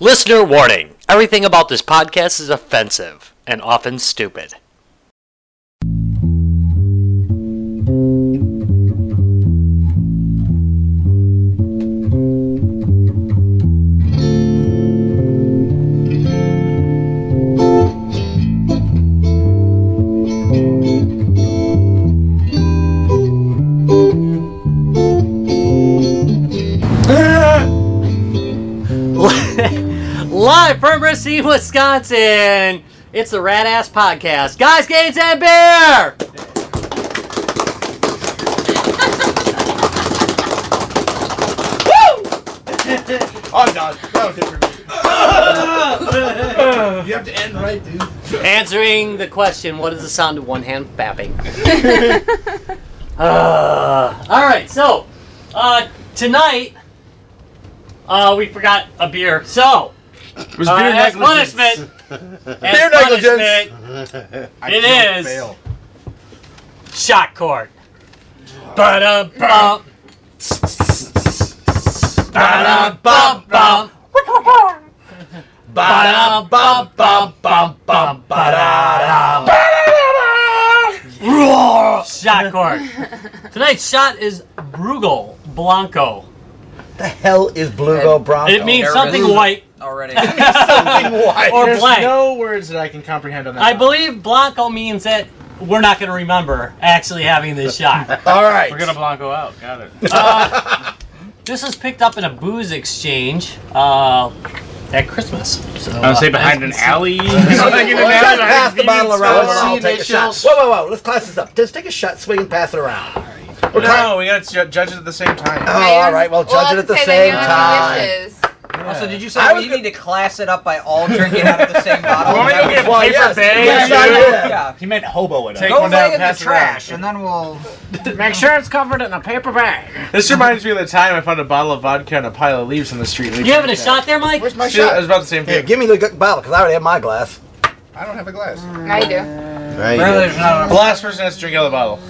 Listener warning. Everything about this podcast is offensive and often stupid. Live from Racine, Wisconsin, it's the Rad Ass Podcast. Guys, Gaines, and Beer! Woo! I'm done. That was it for me. You have to end right, dude. Answering the question, what is the sound of one hand fapping? Alright, so, tonight, we forgot a beer, so... Was beer as negligence? punishment, Beer negligence. It is shot court. Ba-da-bum. Ba-da-bum-bum. Ba-da-bum-bum-bum-bum. Ba-da-da-da. Shot court. Tonight's shot is Brugal Blanco. The hell is Blugo Bronco? It means something white. Already. something white. Or There's blank. no words that I can comprehend on that. I believe Blanco means that we're not going to remember actually having this shot. All right. We're gonna Blanco out. Got it. This was picked up in a booze exchange at Christmas. So, I would say behind an alley. Let's pass the bottle around and I'll take a shot. initials. Whoa. Let's class this up. Just take a shot, swing, and pass it around. No, we gotta judge it at the same time. Oh, all right. Well, judge it at the same time. Also, did you say we need to class it up by all drinking out of the same bottle? Want me to get Well, paper yes. bags? Yes, I did. Yeah. He meant hobo it up. Take Go one lay down, it in the pass it around. trash, and then we'll... make sure it's covered in a paper bag. This reminds me of the time I found a bottle of vodka and a pile of leaves on the street. You having a shot there, Mike? Where's my Yeah, it shot? was about the same Here, thing. give me the bottle, because I already have my glass. I don't have a glass. I do. There you There's not The last person has to drink out of the bottle.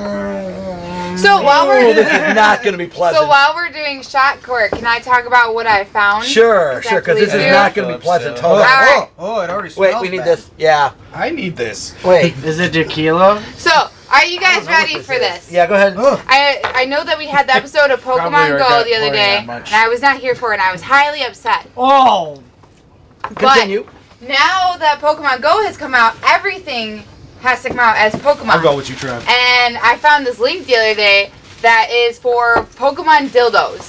So while Oh, this we're is not going to be pleasant. so while we're doing shot court, can I talk about what I found? Sure, because this is Exactly. not going to be pleasant. Oh, Totally. Alright. Oh, it already smells Wait, we need bad. this. Yeah. I need this. Wait. Is it tequila? So are you guys ready for this? Yeah, go ahead. I know that we had the episode of Probably Pokemon already Go got the other more than day, that much. and I was not here for it, and I was highly upset. Oh! Continue. But now that Pokemon Go has come out, everything has to come out as Pokemon. I'll go with you, Trev. And I found this link the other day that is for Pokemon dildos.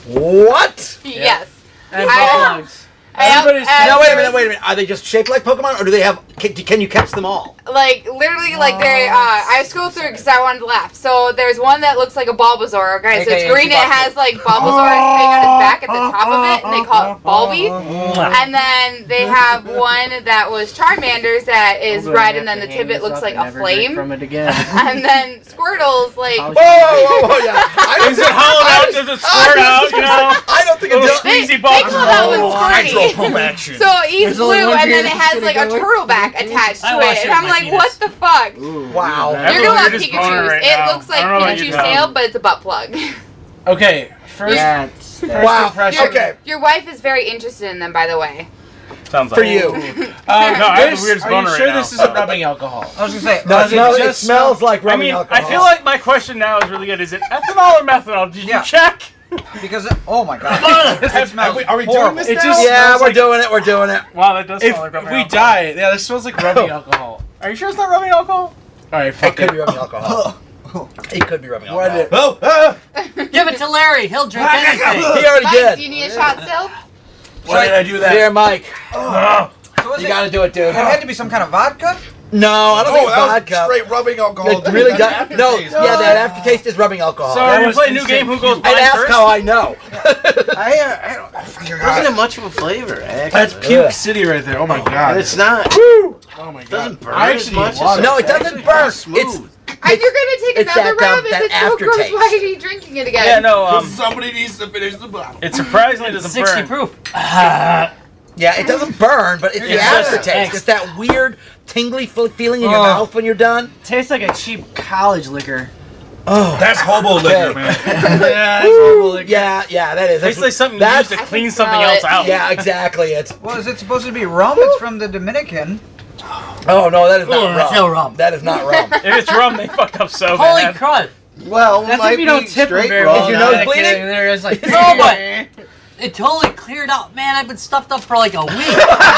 What? Yes. And I- bugs. Everybody's No, wait a minute. Are they just shaped like Pokemon, or do they have? Can you catch them all? Like, literally, like, they, I scrolled through because I wanted to laugh. So, there's one that looks like a Bulbasaur, okay? So, it's AKA green, it Chewbacca. has, like, Bulbasaur thing on his back at the top of it, and they call it Bulby. And then they have one that was Charmander's that is red, and then the tippet looks like a flame. From it again. And then Squirtle's, like, Whoa, yeah. Is it hollowed out? Does it squirt out? You know? I don't think Little it's. they squeezy ball. call that one Squirty. home action. So, he's blue, and then it has, like, a turtleback attached I to wash it. it And I'm with my like, what penis. the fuck? Wow. That's You're the gonna love weirdest boner Pikachu's. right It now. looks like I don't know about you, Pikachu's Tom. tail, but it's a butt plug. Okay, first Wow. impression. Okay. Your wife is very interested in them, by the way. Sounds For like you. No, I have the weirdest Are boner you sure right now. this isn't rubbing alcohol? I was going to say, No, Does it it just smells like I rubbing mean, alcohol. I feel like my question now is really good. Is it ethanol or methanol? Did you Yeah. check? because, oh my god. That smells Are we doing horrible. this It now? just- Yeah, smells we're like- doing it. We're doing it. Wow, that does If smell like rubbing we alcohol. die, yeah, this smells like rubbing alcohol. Are you sure it's not rubbing alcohol? All right, It fuck could it. be rubbing alcohol. It could be rubbing alcohol. Oh, Give it to Larry. He'll drink anything. He already Mike, did. do you need a shot still? why did I do that? Here, Mike. So is You it, gotta do it, dude. it had to be some kind of vodka? No, I don't think vodka. rubbing alcohol. It really does. No, yeah, that aftertaste is rubbing alcohol. So are we playing a new game? Who goes blind and ask first? how I know. Wasn't it much of a flavor, actually? That's Puke City right there. Oh my god. And it's not. Oh my god. Doesn't burn I as actually much need water. as No, it doesn't actually burn. kinda smooth. If you're gonna take it's another that, round, that if it's so gross, aftertaste. why are you drinking it again? Yeah, no. Somebody needs to finish the bottle. It surprisingly It's doesn't 60 burn. proof. Yeah, it doesn't burn, but it's the It's just aftertaste. angst. It's that weird, tingly feeling in your mouth when you're done. Tastes like a cheap college liquor. Oh, That's hobo liquor, man. Yeah, that's horrible. yeah, that is. Tastes like something you That's- used to I clean can something smell else it. out. Yeah, exactly. It's. Well, is it supposed to be rum? It's from the Dominican. Oh no, that is Ooh, not that's rum. no rum. That is not rum. If it's rum, they fucked up so Holy bad. crud! Well, That's might if you don't be tip them straight very wrong. well. Is your Now nose that bleeding? kid in there is like, No, but it totally cleared up, man. I've been stuffed up for like a week.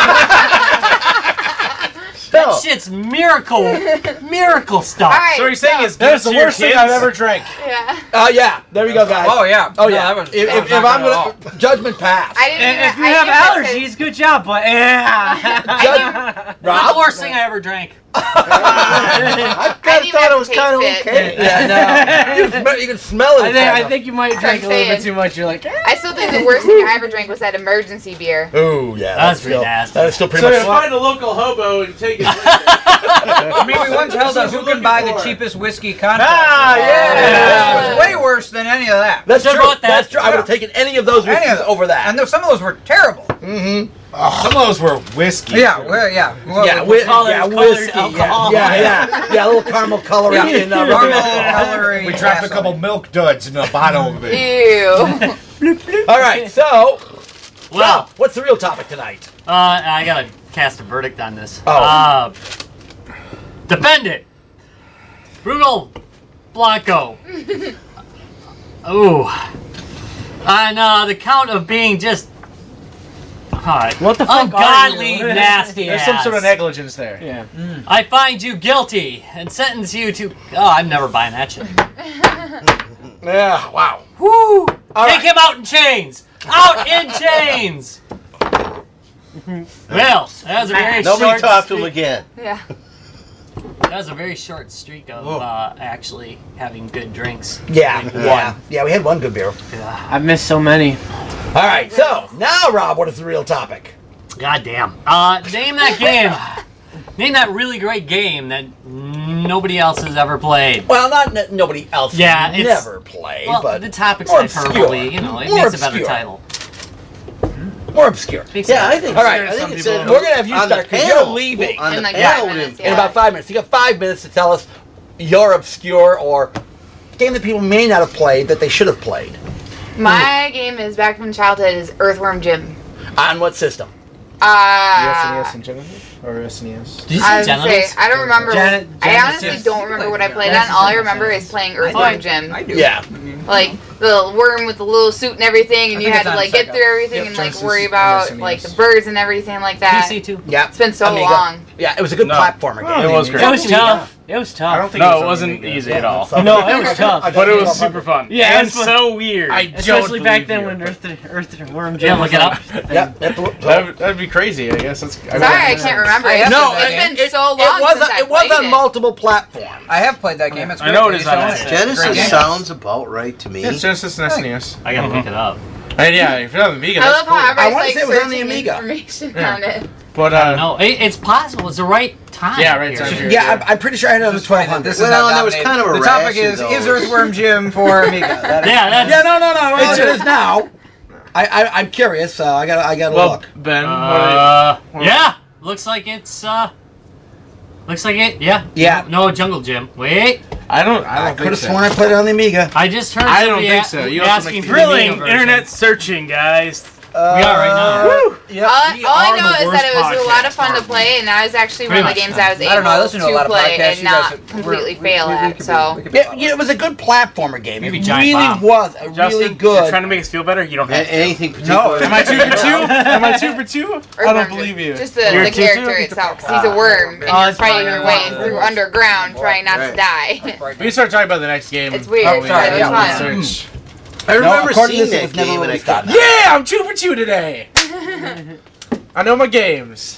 That shit's miracle stuff. All right, So what you're saying is That's the give it to your worst thing kids? I've ever drank. yeah. Yeah. There we go, guys. Oh yeah. Oh No, yeah. that was- if that was if not I'm good at gonna judgment pass. I didn't. And if you I have didn't even allergies, good job, but Judge, That's the Rob. worst thing I ever drank. I kind of even thought have it to was kind of taste it. okay. Yeah, no. You can smell it. I think you might drink a little bit saying. too much. You're like, I still think the worst thing I ever drank was that emergency beer. Ooh, yeah. That's still, pretty nasty. That is still pretty So much. if what- I- Find a local hobo and take it. I mean, we once held a That's what who you're can buy the looking for. cheapest whiskey contest. Ah, It was way worse than any of that. That's Should've true. brought that. That's true. I would have taken any of those Any of whiskeys them. over that. And some of those were terrible. Mm-hmm. Some of those were whiskey. Yeah, well, yeah. Well, Yeah, colored whiskey. alcohol. Yeah, a little caramel coloring Yeah. in Caramel coloring. We dropped a couple milk duds in the bottom of it. Ew. All right, so Well, what's the real topic tonight? I gotta cast a verdict on this. Oh. Defend it. Brugal Blanco. Ooh. On the count of being just what the fuck ungodly are you? nasty There's some sort of ass. negligence there. Yeah. I find you guilty and sentence you to. Oh, I'm never buying that shit. Yeah, wow. Woo! All Take right. him out in chains. Out in chains. Well, that was a very Nobody short talked to him streak. again. Yeah. That was a very short streak of actually having good drinks. Yeah, Like yeah, one. yeah. We had one good beer. I've missed so many. All right, so now, Rob, what is the real topic? God damn. Name that game. Name that really great game that nobody else has ever played. Well, not nobody else. Yeah, it's- never played, Well, but the topic's more hyperbole, obscure. you know, it More makes a better obscure. title. more obscure. Yeah, I think. All right, I think some it's people- in, We're gonna have you on the start because you're panel. leaving On In the like panel, 5 minutes, in- in about 5 minutes. You got 5 minutes to tell us your obscure or game that people may not have played that they should have played. My game is back from childhood is Earthworm Jim. On what system? SNES and Genesis? Or SNES? Did you I say would say Genesis? I don't remember. Janet- I honestly Genesis. don't remember what I played Genesis. on. All I remember is playing Earthworm Jim. I do. Yeah. Like the worm with the little suit and everything, and I you think had it's to on like get Sega. through everything Yep, and like Genesis worry and about SNES. like the birds and everything like that. PC too. Yeah. It's been so Amiga. long. Yeah, it was a good No. platformer game. It was great. It was tough. It was tough. I don't think No, it it was wasn't Amiga. easy at all. No, it was tough. But it was super fun. Yeah, and it's fun. so weird. Especially back then when Earthworm Jim look it up. Yep. That'd be crazy, I guess. That's, Sorry, I can't remember. I It's have No, played that been game. so long it was since I it was played on it. multiple platforms. I have played that game. It's I great. know it is on It's that. great Genesis game. sounds about right to me. It's Genesis and SNES. I gotta look it up. And yeah, if you're on the Amiga, I that's love cool. how I everybody's wanna like say it was on the searching Amiga. information Yeah. on it. But, No, it's possible. It's the right time. Yeah, right here. time here. Yeah, I'm pretty sure I had it on the It's funny that 1200. this is Well, not and there was dominated. kind of a The topic rash of is those. Earthworm Jim for Amiga? That is- Yeah, that's Yeah, no. Well, it is now. I'm curious, so I gotta well, look. Ben, yeah. Looks like it's looks like it. Yeah. Yeah. No, Jungle Gym. Wait. I don't I think could have so. sworn I played it on the Amiga. I just heard. I don't somebody think so. You also asking make for the the Thrilling Amiga version. internet searching, guys. We are right now. Yep. All I are know the is that it was worst a lot of fun to podcast, play, and that was actually one of the Pretty games I was I don't able know. I listen to a lot of play podcasts. and You guys- not completely we fail could at. be- So we could be It was a good platformer game. Maybe It Giant really Bomb. was a Justin, really you're good. trying to make us feel better? You don't have to. Anything particular? Am I 2 for 2? Am I 2 for 2? I Earthworm don't Jim. believe you. Just You're the a character teacher? itself. 'Cause he's a worm, and Oh, you're it's fighting fine. your way through underground, trying not to die. We start talking about the next game. It's weird, Probably, but it's yeah, fun. search. I remember according to seeing this, it that was never game and I released on couldn't. Yeah, I'm 2 for 2 today. I know my games.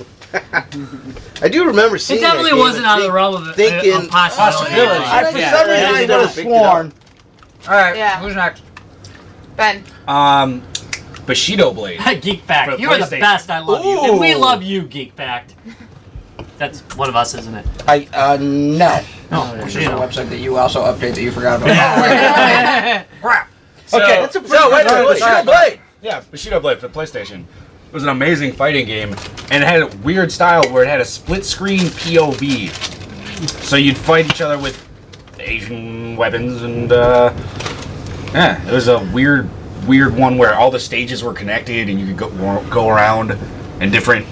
I do remember seeing It that definitely game wasn't and out of the think- realm of thinking- of possibility. For some Yeah. reason, I you would never have picked it up. sworn. All right. Yeah. Who's next? Ben, Bushido Blade. Geek For Fact. the You are the PlayStation. best. I love you, and we Ooh. love you, Geek Fact. That's one of us, isn't it? No. Which is You a know. website that you also update that you forgot about. Crap. Okay, That's a so wait a minute. Bushido Blade. Yeah, Bushido Blade for the PlayStation. It was an amazing fighting game, and it had a weird style where it had a split screen POV. So you'd fight each other with Asian weapons, and yeah, it was a weird one where all the stages were connected, and you could go around and different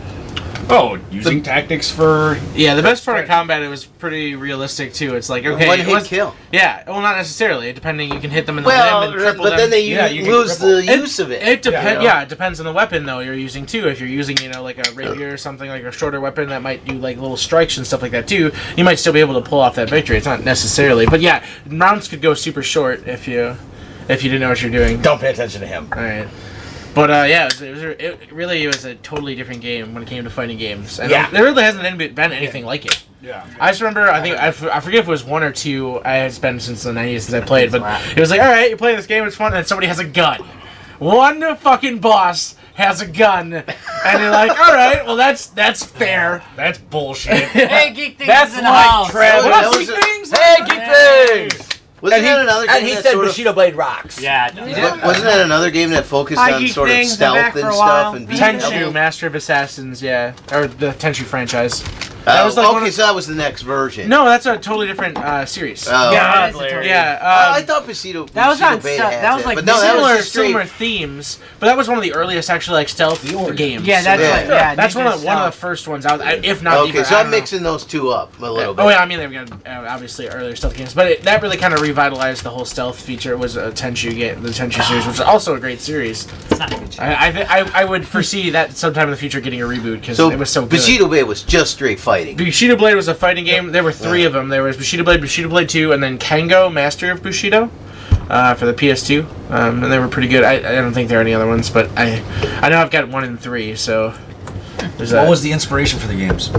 using tactics for. Yeah, the best part of combat, it was pretty realistic too. It's like, okay, One hit kill. Yeah, well, not necessarily. Depending, you can hit them in the limb and cripple but then them. they lose the use of it. It depends. Yeah, it depends on the weapon though you're using too. If you're using, like a rapier or something, like a shorter weapon that might do like little strikes and stuff like that too, you might still be able to pull off that victory. It's not necessarily, but yeah, rounds could go super short if you didn't know what you're doing. Don't pay attention to him. All right. But yeah, it really was a totally different game when it came to fighting games. And there really hasn't been anything like it. Yeah. I just remember, I forget if it was 1 or 2. It's been since the 90s since I played, but it was like, all right, you're playing this game, it's fun, and somebody has a gun. One fucking boss has a gun, and you're like, all right, well that's fair. That's bullshit. Hey, Geek Things That's is in the like house. Travis. That was a- Hey, Geek Things! Wasn't that another game And he that said sort of, Bushido Blade rocks. Yeah. wasn't that another game that focused Hi, on Geek sort of Things. I'm stealth back and for a stuff while. and beating Tenchu, people? Master of Assassins, yeah. Or the Tenchu franchise. That was like one okay, of- so that was the next version. No, that's a totally different series. Oh. God, it's a Larry. totally- Yeah. I thought Bushido. That was Bushido on Beta stu- had that was like but no, that similar, was just straight. similar themes, but that was one of the earliest actually like stealth games. Yeah, that's Yeah. like, yeah. That's one Ninja of the Stealth. first ones out, if not Okay, even. so I I'm don't know. mixing those two up a little bit. Oh yeah, I mean they've got obviously earlier stealth games, but that really kind of revitalized the whole stealth feature. It was a Tenchu game, the Tenchu series, which is also a great series. It's not a good show. I would foresee that sometime in the future getting a reboot because So it was so good. Bushido Bay was just straight fighting. Bushido Blade was a fighting game. There were 3 of them. There was Bushido Blade 2, and then Kengo, Master of Bushido, for the PS2. And they were pretty good. I don't think there are any other ones, but I know I've got 1 and 3. So there's that. What was the inspiration for the games?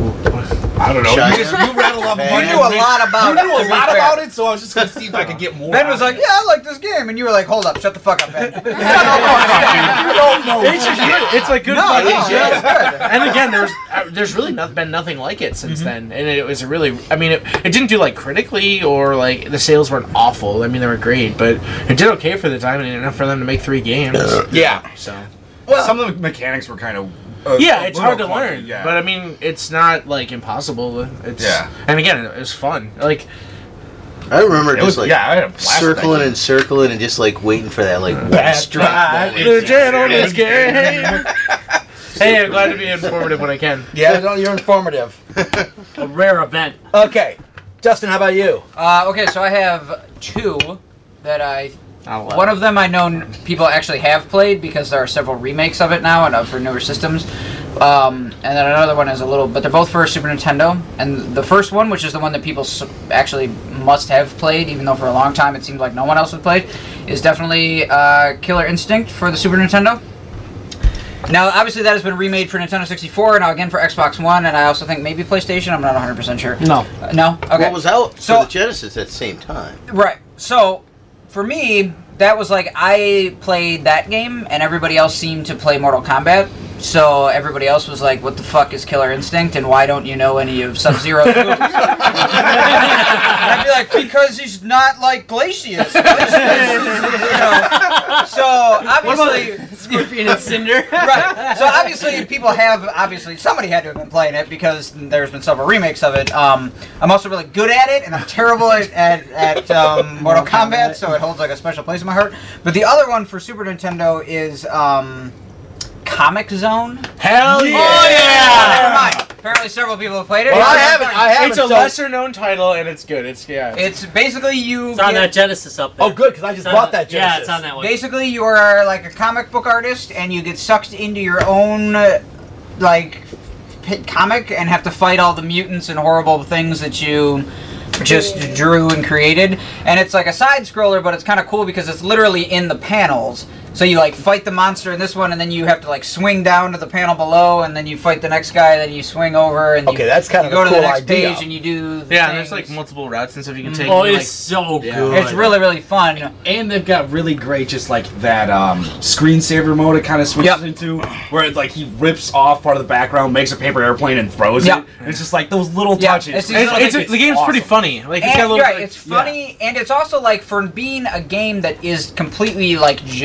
I don't know. China. You rattled off. You You knew a lot about You it. knew a to be lot fair. about it, so I was just gonna see if I could get more. Ben was like, "Yeah, I like this game," and you were like, "Hold up, shut the fuck up, Ben." "You don't know." It's a good No, fucking no, show. yeah, it's good. And again, there's really been nothing like it since then, and it was a really. I mean, it didn't do like critically or like the sales weren't awful. I mean, they were great, but it did okay for the time and enough for them to make 3 games. Yeah. So Some of the mechanics were kind of. yeah, it's hard to learn, Yeah. but I mean, it's not like impossible. It's and again, it was fun. Like I remember It was, just like I had a blast with that circling game. and circling and just like waiting for that like Bad strike moment. the gentleman's game. Hey, I'm glad to be informative when I can. Yeah, no, you're informative. A rare event. Okay. Justin, how about you? Okay, so I have 2 that one of them I know people actually have played because there are several remakes of it now and for newer systems. And then another one is but they're both for Super Nintendo. And the first one, which is the one that people actually must have played, even though for a long time it seemed like no one else had played, is definitely Killer Instinct for the Super Nintendo. Now, obviously, that has been remade for Nintendo 64, now again for Xbox One, and I also think maybe PlayStation. I'm not 100% sure. No. No? Okay. What was out So- for the Genesis at the same time? Right. So, for me, that was like I played that game, and everybody else seemed to play Mortal Kombat. So everybody else was like, "What the fuck is Killer Instinct? And why don't you know any of Sub-Zero's moves?" And I'd be like, "Because he's not like Glacius." So obviously, Scorpion and Cinder. right. So obviously somebody had to have been playing it because there's been several remakes of it. I'm also really good at it, and I'm terrible at Mortal Kombat, so it holds like a special place in my heart. But the other one for Super Nintendo is Comic Zone. Hell yeah! Oh, yeah! Never mind. Apparently several people have played it. Well, I haven't. It's a lesser known title and it's good. It's It's basically you. It's on that Genesis up there. Oh, good, because I just It's on bought the- that Genesis. Yeah, it's on that one. Basically, you are like a comic book artist, and you get sucked into your own comic and have to fight all the mutants and horrible things that you just drew and created. And it's like a side scroller, but it's kind of cool because it's literally in the panels. So you like fight the monster in this one, and then you have to like swing down to the panel below, and then you fight the next guy, then you swing over, and Okay, that's kind you of go a to cool the next idea. page, and you do. The yeah, and there's things. like multiple routes and stuff you can take. Oh, and, it's so yeah. good. It's really, really fun. And they've got really great, just like that screensaver mode. It kind of switches Yep. into where it, like he rips off part of the background, makes a paper airplane, and throws Yep. it. And it's just like those little Yeah, touches. it's these little- the game's pretty funny. Like it's got a And, little. right, like- it's funny, and it's also like for being a game that is completely like generic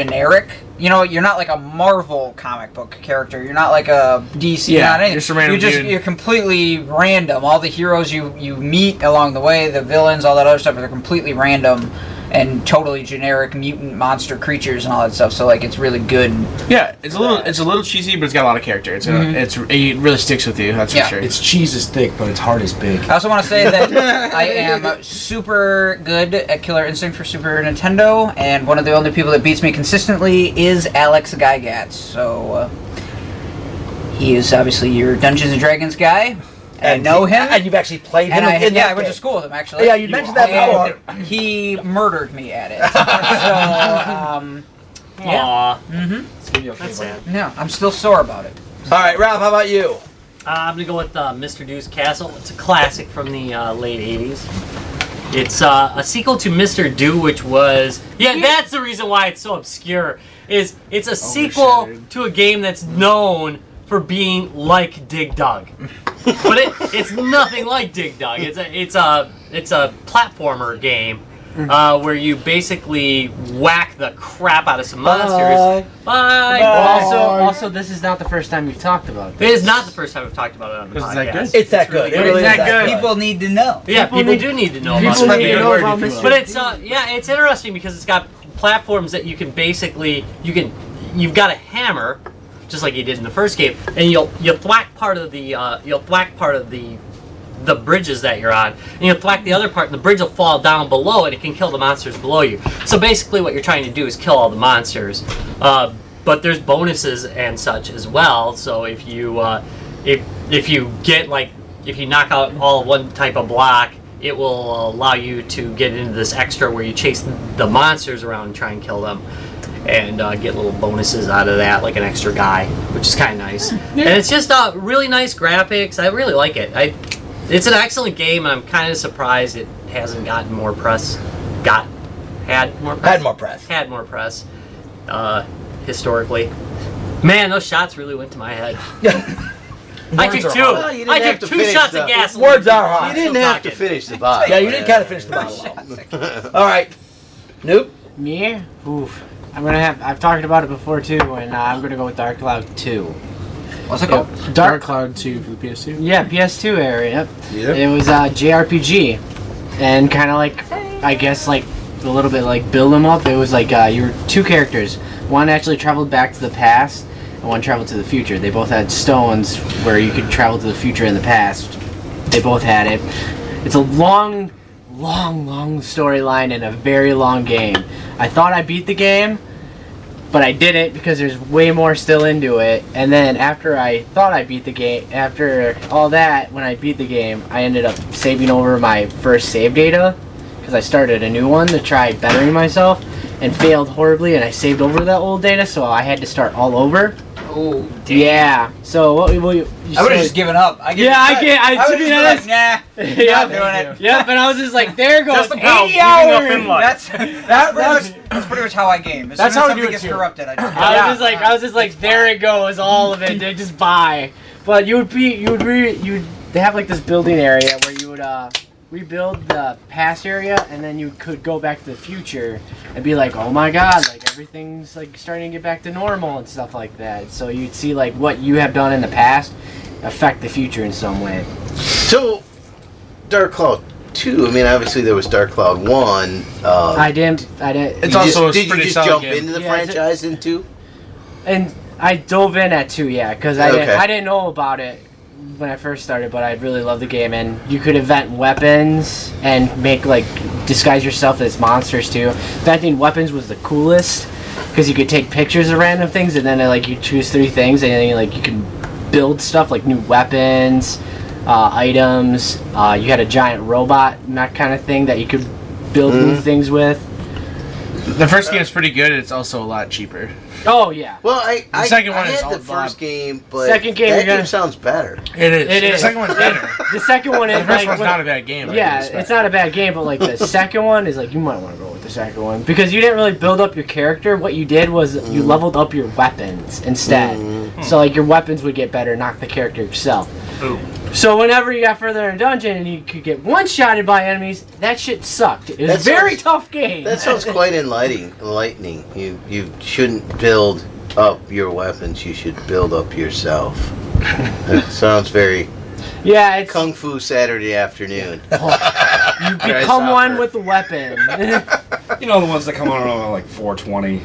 generic. You know, you're not like a Marvel comic book character. You're not like a DC. Yeah, not anything. you're some random dude. You're completely random. All the heroes you meet along the way, the villains, all that other stuff, they're completely random and totally generic mutant monster creatures and all that stuff. So like, it's really good. Yeah, it's a little cheesy, but it's got a lot of character. It really sticks with you. That's for sure. Its cheese is thick, but its heart is big. I also want to say that I am super good at Killer Instinct for Super Nintendo, and one of the only people that beats me consistently is Alex Gygax. So he is obviously your Dungeons and Dragons guy. I know him. And you've actually played him. And I went to school with him, actually. Yeah, you mentioned that before. He murdered me at it. So, yeah. Mm-hmm. That's sad. No, I'm still sore about it. All right, Ralph, how about you? I'm going to go with Mr. Doo's Castle. It's a classic from the late 80s. It's a sequel to Mr. Do, which was... Yeah, that's the reason why it's so obscure. It's a sequel to a game that's known for being like Dig Dug. But it's nothing like Dig Dug. It's a platformer game where you basically whack the crap out of some monsters. Bye. Also, this is not the first time you've talked about It is not the first time we've talked about it on the podcast. It's that good. It really is that good. People need to know. Yeah, people do need to know about it. But it's it's interesting because it's got platforms that you can basically you've got a hammer, just like you did in the first game, and you'll thwack part of the bridges that you're on, and you'll thwack the other part, and the bridge will fall down below, and it can kill the monsters below you. So basically, what you're trying to do is kill all the monsters. But there's bonuses and such as well. So if you knock out all of one type of block, it will allow you to get into this extra where you chase the monsters around and try and kill them. And get little bonuses out of that, like an extra guy, which is kind of nice. And it's just really nice graphics. I really like it. It's an excellent game, and I'm kind of surprised it hasn't gotten more press. Had more press. Historically. Man, those shots really went to my head. I took two. Well, you didn't have to two finish shots the- of gasoline. Words are hot. You didn't have to finish the bottle. Yeah, you did kind of finish the bottle. All right. Nope. Me? Oof. I've talked about it before too, and I'm gonna go with Dark Cloud 2. What's it called? Dark Cloud 2 for the PS2. Yeah, PS2 area. Yep. It was JRPG, and kind of like, I guess like a little bit like build 'em up. It was like you were two characters. One actually traveled back to the past, and one traveled to the future. They both had stones where you could travel to the future and the past. They both had it. It's a long storyline and a very long game. I thought I beat the game, but I didn't because there's way more still into it. And then after I thought I beat the game, after all that, when I beat the game, I ended up saving over my first save data because I started a new one to try bettering myself and failed horribly, and I saved over that old data, so I had to start all over. Oh, damn. Yeah. So what will you? I would have just given up. To be honest, nah, not doing it. Yeah, but I was just like, there goes Just about 80 giving up in hours. life. That's pretty much how I game. As That's soon how as we do something it gets too. corrupted, I I was just like, there it goes, all of it. They just buy. But they have like this building area where you would rebuild the past area, and then you could go back to the future and be like, oh my god, like everything's like starting to get back to normal and stuff like that. So you'd see like what you have done in the past affect the future in some way. So, Dark Cloud 2, I mean, obviously there was Dark Cloud 1. I didn't. It's also a did you pretty just solid jump game. into the Yeah, franchise in 2? And I dove in at 2, yeah, because I didn't know about it when I first started, but I really loved the game, and you could invent weapons and make like disguise yourself as monsters too. Inventing weapons was the coolest because you could take pictures of random things, and then like you choose 3 things, and then like you can build stuff like new weapons, items. You had a giant robot, that kind of thing that you could build new things with. The first game is pretty good. It's also a lot cheaper. Oh yeah. Well, the second one I is had the all first game, but Second game, that you're gonna- game sounds better. It is. It The is. second one's better. The second one is The first like one's when- not a bad game. I Yeah, respect. it's not a bad game, but like the second one is like you might want to go with the second one because you didn't really build up your character. What you did was you leveled up your weapons instead. So like your weapons would get better, not the character itself. Ooh. So whenever you got further in a dungeon and you could get one-shotted by enemies, that shit sucked. It was a very tough game. That sounds quite enlightening. You shouldn't build up your weapons. You should build up yourself. That sounds very it's Kung Fu Saturday afternoon. you become one with the weapon. You know the ones that come on around like 420.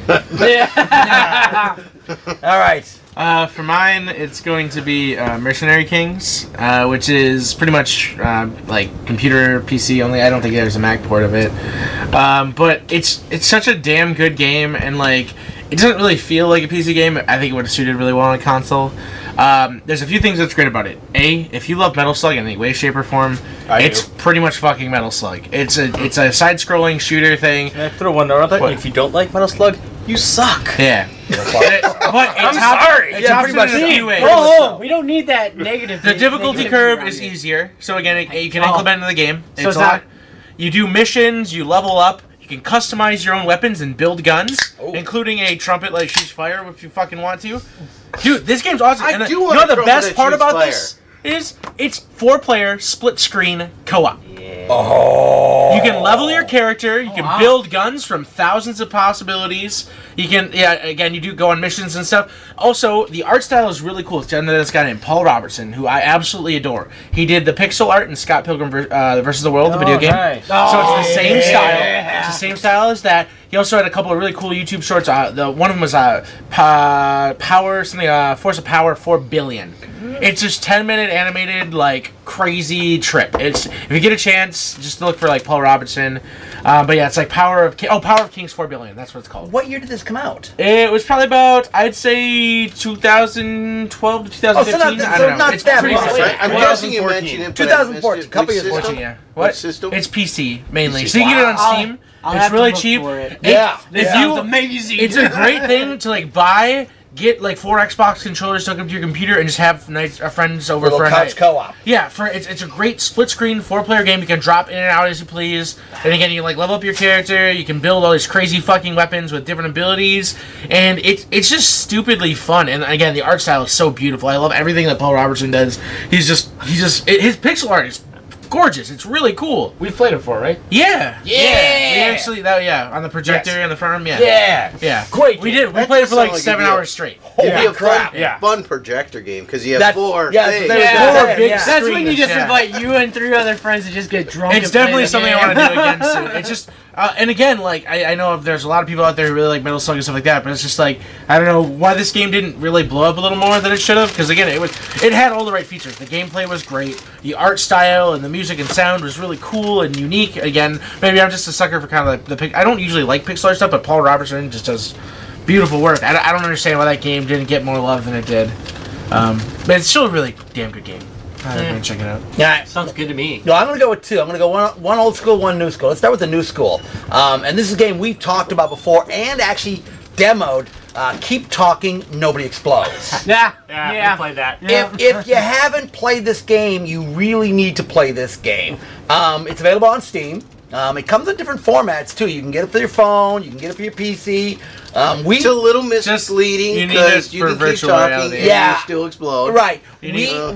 All right. For mine, it's going to be Mercenary Kings, which is pretty much like computer PC only. I don't think there's a Mac port of it, but it's such a damn good game, and like it doesn't really feel like a PC game. I think it would have suited really well on a console. There's a few things that's great about it. If you love Metal Slug in any way, shape, or form, it's pretty much fucking Metal Slug. It's a side-scrolling shooter thing. Can I throw one note on that? If you don't like Metal Slug, you suck. Yeah. I'm sorry. It's pretty much in a few ways. Oh, we don't need that negative. The difficulty curve is easier, so again, you can implement into the game. So it's a lot. You do missions, you level up. You can customize your own weapons and build guns, including a trumpet that shoots fire if you fucking want to. Dude, this game's awesome. I and do want you know a the trumpet best that part shoots about fire. this is it's 4-player split screen co-op. Oh. You can level your character. You can build guns from thousands of possibilities. You can, again, you do go on missions and stuff. Also, the art style is really cool. It's done by this guy named Paul Robertson, who I absolutely adore. He did the pixel art in Scott Pilgrim versus the World, the video game. Nice. So it's the same style. It's the same style as that. He also had a couple of really cool YouTube shorts. One of them was Force of Power 4 Billion. It's just 10-minute animated, like, crazy trip. If you get a chance, just look for, like, Paul Robertson. But yeah, it's like Power of Kings 4 Billion. That's what it's called. What year did this come out? It was probably about, I'd say, 2012 to 2015. I don't know. Not it's that pretty long. recent. I'm guessing you mentioned it. 2014, a couple years ago. 14, yeah. What What? system? It's PC mainly. PC. So you can get it on Steam. I'll It's have to really look cheap. for it. If you, amazing. it's a great thing to like buy, get like 4 Xbox controllers, hook up to your computer, and just have friends over Little for a couch night. co-op. Yeah, it's a great split screen 4-player game. You can drop in and out as you please. And again, you can like level up your character. You can build all these crazy fucking weapons with different abilities, and it's just stupidly fun. And again, the art style is so beautiful. I love everything that Paul Robertson does. His pixel art is gorgeous. It's really cool. We've played it before, right? Yeah. Yeah. We actually on the projector in the front room. Yeah. Yeah. Great. We did. We That played it does for like sound like 7 it'd be a- hours straight. It'd be a crap. fun projector game because you have That's- 4 yeah, things. that's- Four big That's when you just screens, invite you and 3 other friends to just get drunk. It's and play definitely the something game. I want to do again soon. It's just, and again, like I know there's a lot of people out there who really like Metal Slug and stuff like that, but it's just like I don't know why this game didn't really blow up a little more than it should have. Because again, it had all the right features. The gameplay was great. The art style and the music and sound was really cool and unique. Again, maybe I'm just a sucker for kind of the I don't usually like pixel art stuff, but Paul Robertson just does beautiful work. I don't understand why that game didn't get more love than it did. But it's still a really damn good game. Everybody check it out. Yeah. Sounds good to me. No, I'm going to go with 2. I'm going to go one old school, one new school. Let's start with the new school. And this is a game we've talked about before and actually demoed. Keep Talking, Nobody Explodes. Yeah. Yeah, we played that. If you haven't played this game, you really need to play this game. It's available on Steam. It comes in different formats too. You can get it for your phone. You can get it for your PC. It's a little misleading you need because it you for can keep virtual talking reality. and Yeah. you still explode. Right. You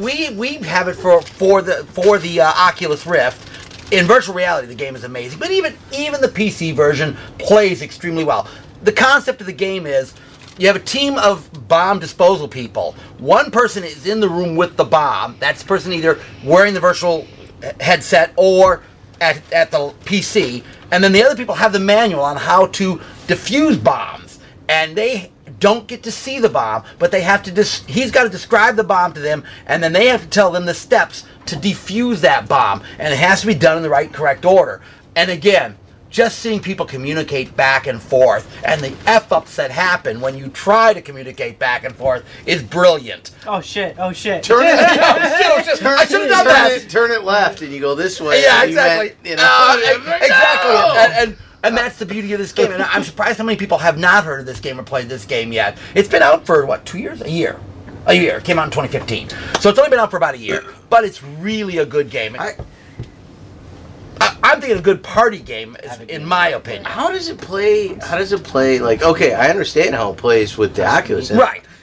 We have it for the Oculus Rift. In virtual reality, the game is amazing. But even the PC version plays extremely well. The concept of the game is you have a team of bomb disposal people. One person is in the room with the bomb. That's the person either wearing the virtual headset or at the PC. And then the other people have the manual on how to defuse bombs. And they don't get to see the bomb, but they have to he's got to describe the bomb to them, and then they have to tell them the steps to defuse that bomb. And it has to be done in the correct order. And again, just seeing people communicate back and forth and the F-ups that happen when you try to communicate back and forth is brilliant. Oh shit. Turn it. I should have done that. Turn it left, and you go this way. Yeah, and you exactly. Exactly. And that's the beauty of this game. And I'm surprised how many people have not heard of this game or played this game yet. It's been out for, 2 years? A year. It came out in 2015. So it's only been out for about a year. But it's really a good game. I'm thinking a good party game, in my opinion. How does it play? Like, okay, I understand how it plays with the Oculus. Right.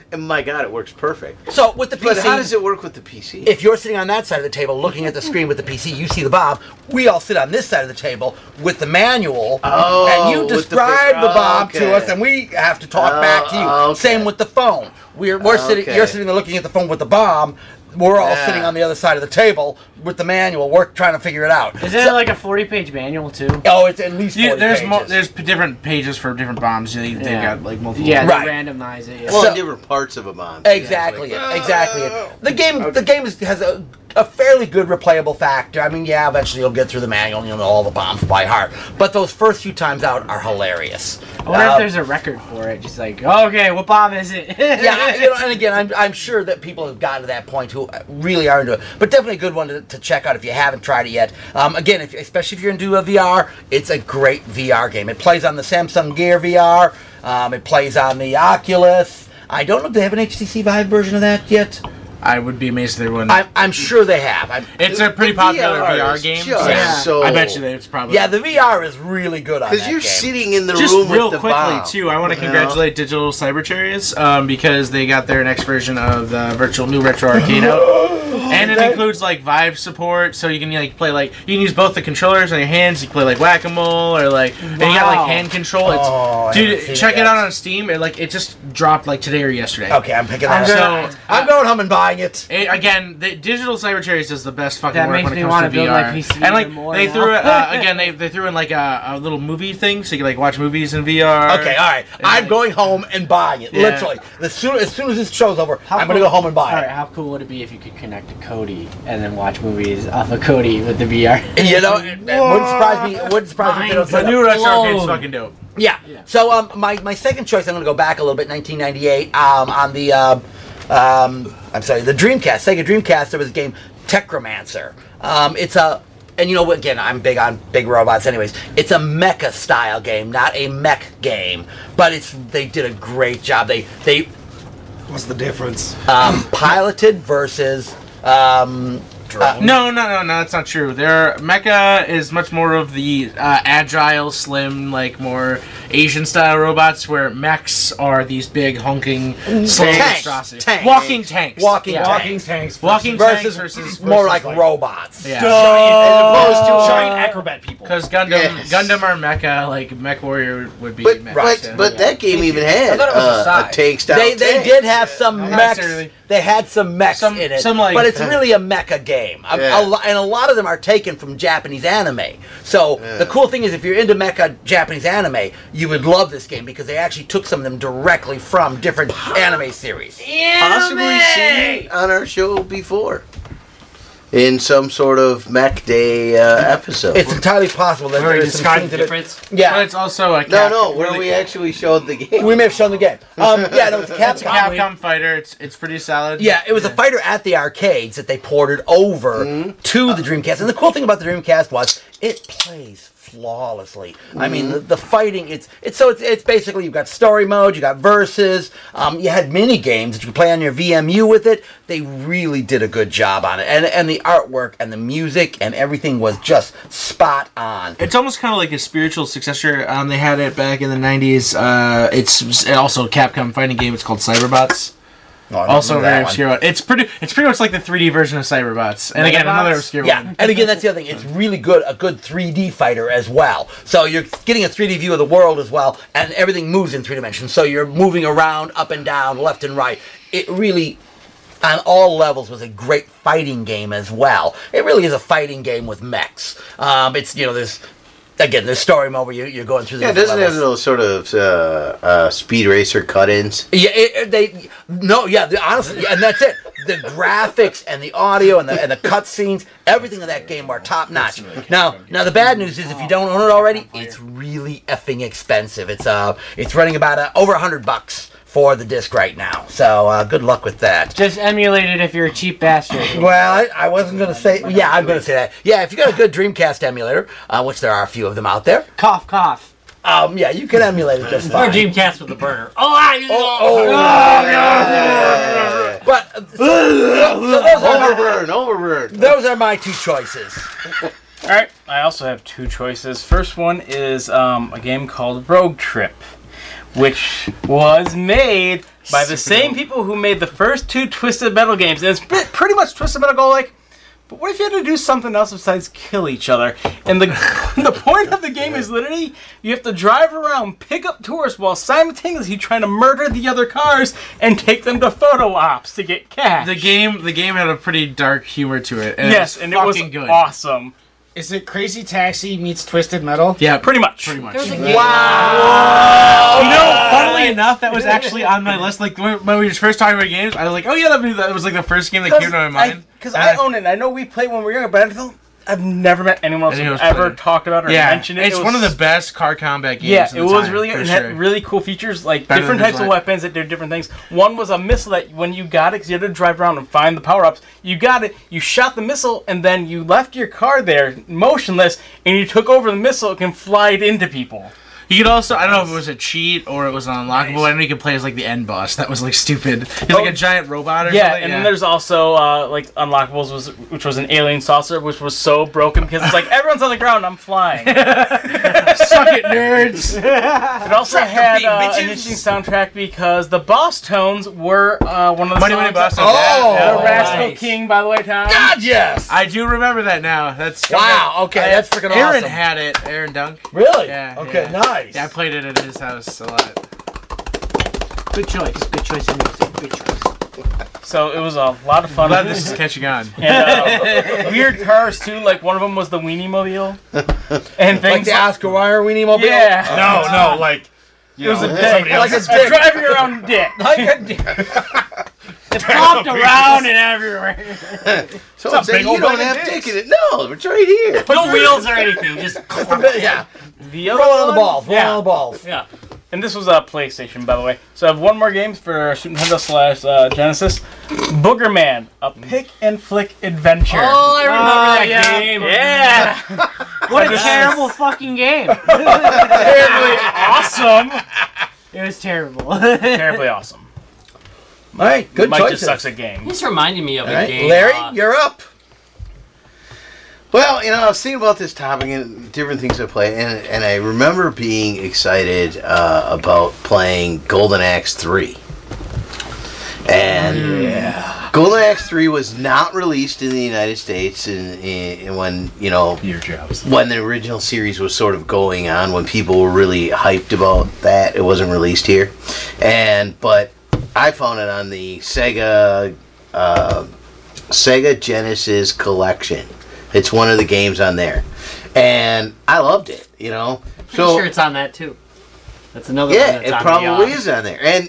And my God, it works perfect. So with the PC, But how does it work with the PC? if you're sitting on that side of the table looking at the screen with the PC, you see the bomb. We all sit on this side of the table with the manual, and you with the describe the bomb okay. to us, and we have to talk back to you. Okay. Same with the phone. We're sitting. Okay. You're sitting there looking at the phone with the bomb. We're all sitting on the other side of the table with the manual. We're trying to figure it out. Is it like a 40-page manual too? Oh, it's at least 40 there's pages. There's different pages for different bombs. They got like multiple. Yeah, Right. they randomize it. Yeah. Well, So- different parts of a bomb. Exactly it. Exactly it. The game has a fairly good replayable factor. I mean, yeah, eventually you'll get through the manual and you'll know all the bombs by heart. But those first few times out are hilarious. I wonder if there's a record for it. Just like, okay, what bomb is it? Yeah, and again, I'm sure that people have gotten to that point who really are into it. But definitely a good one to check out if you haven't tried it yet. Again, especially if you're into a VR, it's a great VR game. It plays on the Samsung Gear VR. It plays on the Oculus. I don't know if they have an HTC Vive version of that yet. I would be amazed if they wouldn't. I'm sure they have. It's a pretty popular VR game. So I bet you that it's probably. Yeah, the VR is really good on that because you're game. sitting in the Just room real with the quickly bomb. too, I want to congratulate Digital Cyber Chariots because they got their next version of the virtual new retro arcade out, and it includes like Vive support, so you can like play like you can use both the controllers on your hands. You can play like Whack-A-Mole or like and you got like hand control. It's I haven't seen dude, check it it yet. out on Steam. It just dropped like today or yesterday. Okay, I'm picking that up. So I'm going home and buying it. again, the Digital Cyber Chariots does the best fucking That work makes when it me comes wanna to build VR. my PC and like even more they now. threw again they threw in like a little movie thing, so you can like watch movies in VR. Okay, all right. I'm going home and buying it. Yeah. Literally, as soon as this show's over, I'm going to go home and buy All it. right, how cool would it be if you could connect to Kodi and then watch movies off of Kodi with the VR? You know, it wouldn't surprise me. It wouldn't surprise me if they don't The say new that. retro arcade's fucking dope. Yeah. So my second choice, I'm going to go back a little bit. 1998 on the I'm sorry, the Dreamcast, Sega Dreamcast. There was a game Techromancer. It's a and you know, again, I'm big on big robots anyways. It's a mecha style game, not a mech game. But they did a great job. They What's the difference? piloted versus No, that's not true. Mecha is much more of the agile, slim, like more Asian style robots, where mechs are these big honking, slow monstrosities. Walking tanks. Walking tanks. Walking tanks versus more like robots. Yeah. As opposed to giant acrobat people. Because Gundam are mecha, like Mech Warrior would be. But mecha. but that game even had I thought it was a side. tank style. They did have some Not mechs. necessarily. They had some mechs in it, but it's really a mecha game. And a lot of them are taken from Japanese anime. So the cool thing is, if you're into mecha Japanese anime, you would love this game because they actually took some of them directly from different anime series. Possibly seen on our show before. In some sort of Mech Day episode. It's entirely possible that there is some scenes of it. Yeah, but it's also a where we actually showed the game. We may have shown the game. Yeah, no, it's a It's a Capcom. Capcom fighter. It's pretty solid. Yeah, it was a fighter at the arcades that they ported over to the Dreamcast. And the cool thing about the Dreamcast was it plays flawlessly. I mean, the fighting, it's basically, you've got story mode, you got versus, you had mini games that you could play on your VMU with it. They really did a good job on it. And the artwork and the music and everything was just spot on. It's almost kind of like a spiritual successor. They had it back in the 90s. It's also a Capcom fighting game. It's called Cyberbots. No, I don't Also remember that very one. obscure. It's pretty much like the 3D version of Cyberbots. And again, another obscure Yeah, one. and again, that's the other thing. It's really good, a good 3D fighter as well. So you're getting a 3D view of the world as well, and everything moves in 3 dimensions. So you're moving around, up and down, left and right. It really, on all levels, was a great fighting game as well. It really is a fighting game with mechs. It's, there's story mode where you're going through the Yeah, doesn't it have those sort of speed racer cut-ins? Yeah, honestly, and that's it. The graphics and the audio and the cutscenes, everything in that game are top notch. Now the bad news is, if you don't own it already, it's really effing expensive. It's running about over $100 for the disc right now. So good luck with that. Just emulate it if you're a cheap bastard. Well, I wasn't going to say. Yeah, I'm going to say that. Yeah, if you got a good Dreamcast emulator, which there are a few of them out there. Cough, cough. Yeah, you can emulate it just Or fine. Dreamcast with the burner. But so those are Overburn. those are my two choices. Alright, I also have two choices. First one is a game called Rogue Trip, which was made by the same people who made the first 2 Twisted Metal games. And it's pretty much Twisted Metal go like, but what if you had to do something else besides kill each other? And the the point of the game is literally you have to drive around, pick up tourists while simultaneously trying to murder the other cars and take them to photo ops to get cash. The game had a pretty dark humor to it. And yes, it was good. Awesome. Is it Crazy Taxi meets Twisted Metal? Yeah, pretty much. Wow! You know, funnily enough, that was actually on my list. Like when we were first talking about games, I was like, "Oh yeah, that was like the first game that came to my mind." Because I own it. I know we played when we were younger, but I've never met anyone else who ever talked about it or mentioned it. It's one of the best car combat games. Yeah, of the it was time, really good. for It sure. had really cool features, like Better different than types of Design. weapons that did different things. One was a missile that when you got it, because you had to drive around and find the power-ups, you got it, you shot the missile, and then you left your car there motionless, and you took over the missile, it can fly it into people. You could also, I don't know if it was a cheat or it was an unlockable. I know you could play as like the end boss. That was like stupid. He's like a giant robot or something. And then there's also like unlockables, which was an alien saucer, which was so broken because it's like everyone's on the ground, I'm flying. Suck it, nerds. It also had an interesting soundtrack because the boss tones were one of the Money Boss Tones. Oh, Rascal King, by the way, Tom. God, yes. I do remember that now. That's wow. Okay, that's freaking awesome. Aaron had it. Aaron Dunk. Really? Yeah. Okay, yeah. nice. Yeah, I played it at his house a lot. Good choice. Good choice in music. Good choice. So it was a lot of fun. Glad this is catching on. And weird cars too. Like one of them was the Weenie Mobile, and things like the Oscar Mayer Weenie Mobile. Yeah. No, like it was a dick. Like a dick. Driving around dick. Like a dick. It flopped around and everywhere. So I'm saying you don't have ticket it. No, it's right here. No wheels or anything. Just yeah. The other Roll on the one- balls. Roll Yeah. on the balls. Yeah. And this was a PlayStation, by the way. So I have one more game for Super Nintendo / Genesis. Booger Man, a pick and flick adventure. Oh, I remember that yeah. game. Yeah. What a terrible fucking game. Terribly awesome. It was terrible. Terribly awesome. All right, good Mike choices. just sucks at games. This reminded me of All a right, game. Larry, you're up. Well, I was thinking about this topic and different things I play, and I remember being excited about playing Golden Axe 3. And Golden Axe 3 was not released in the United States in when, when the original series was sort of going on, when people were really hyped about that. It wasn't released here. But I found it on the Sega Genesis collection. It's one of the games on there, and I loved it. Pretty sure it's on that too. That's another one Yeah, that's it on probably the, is on there.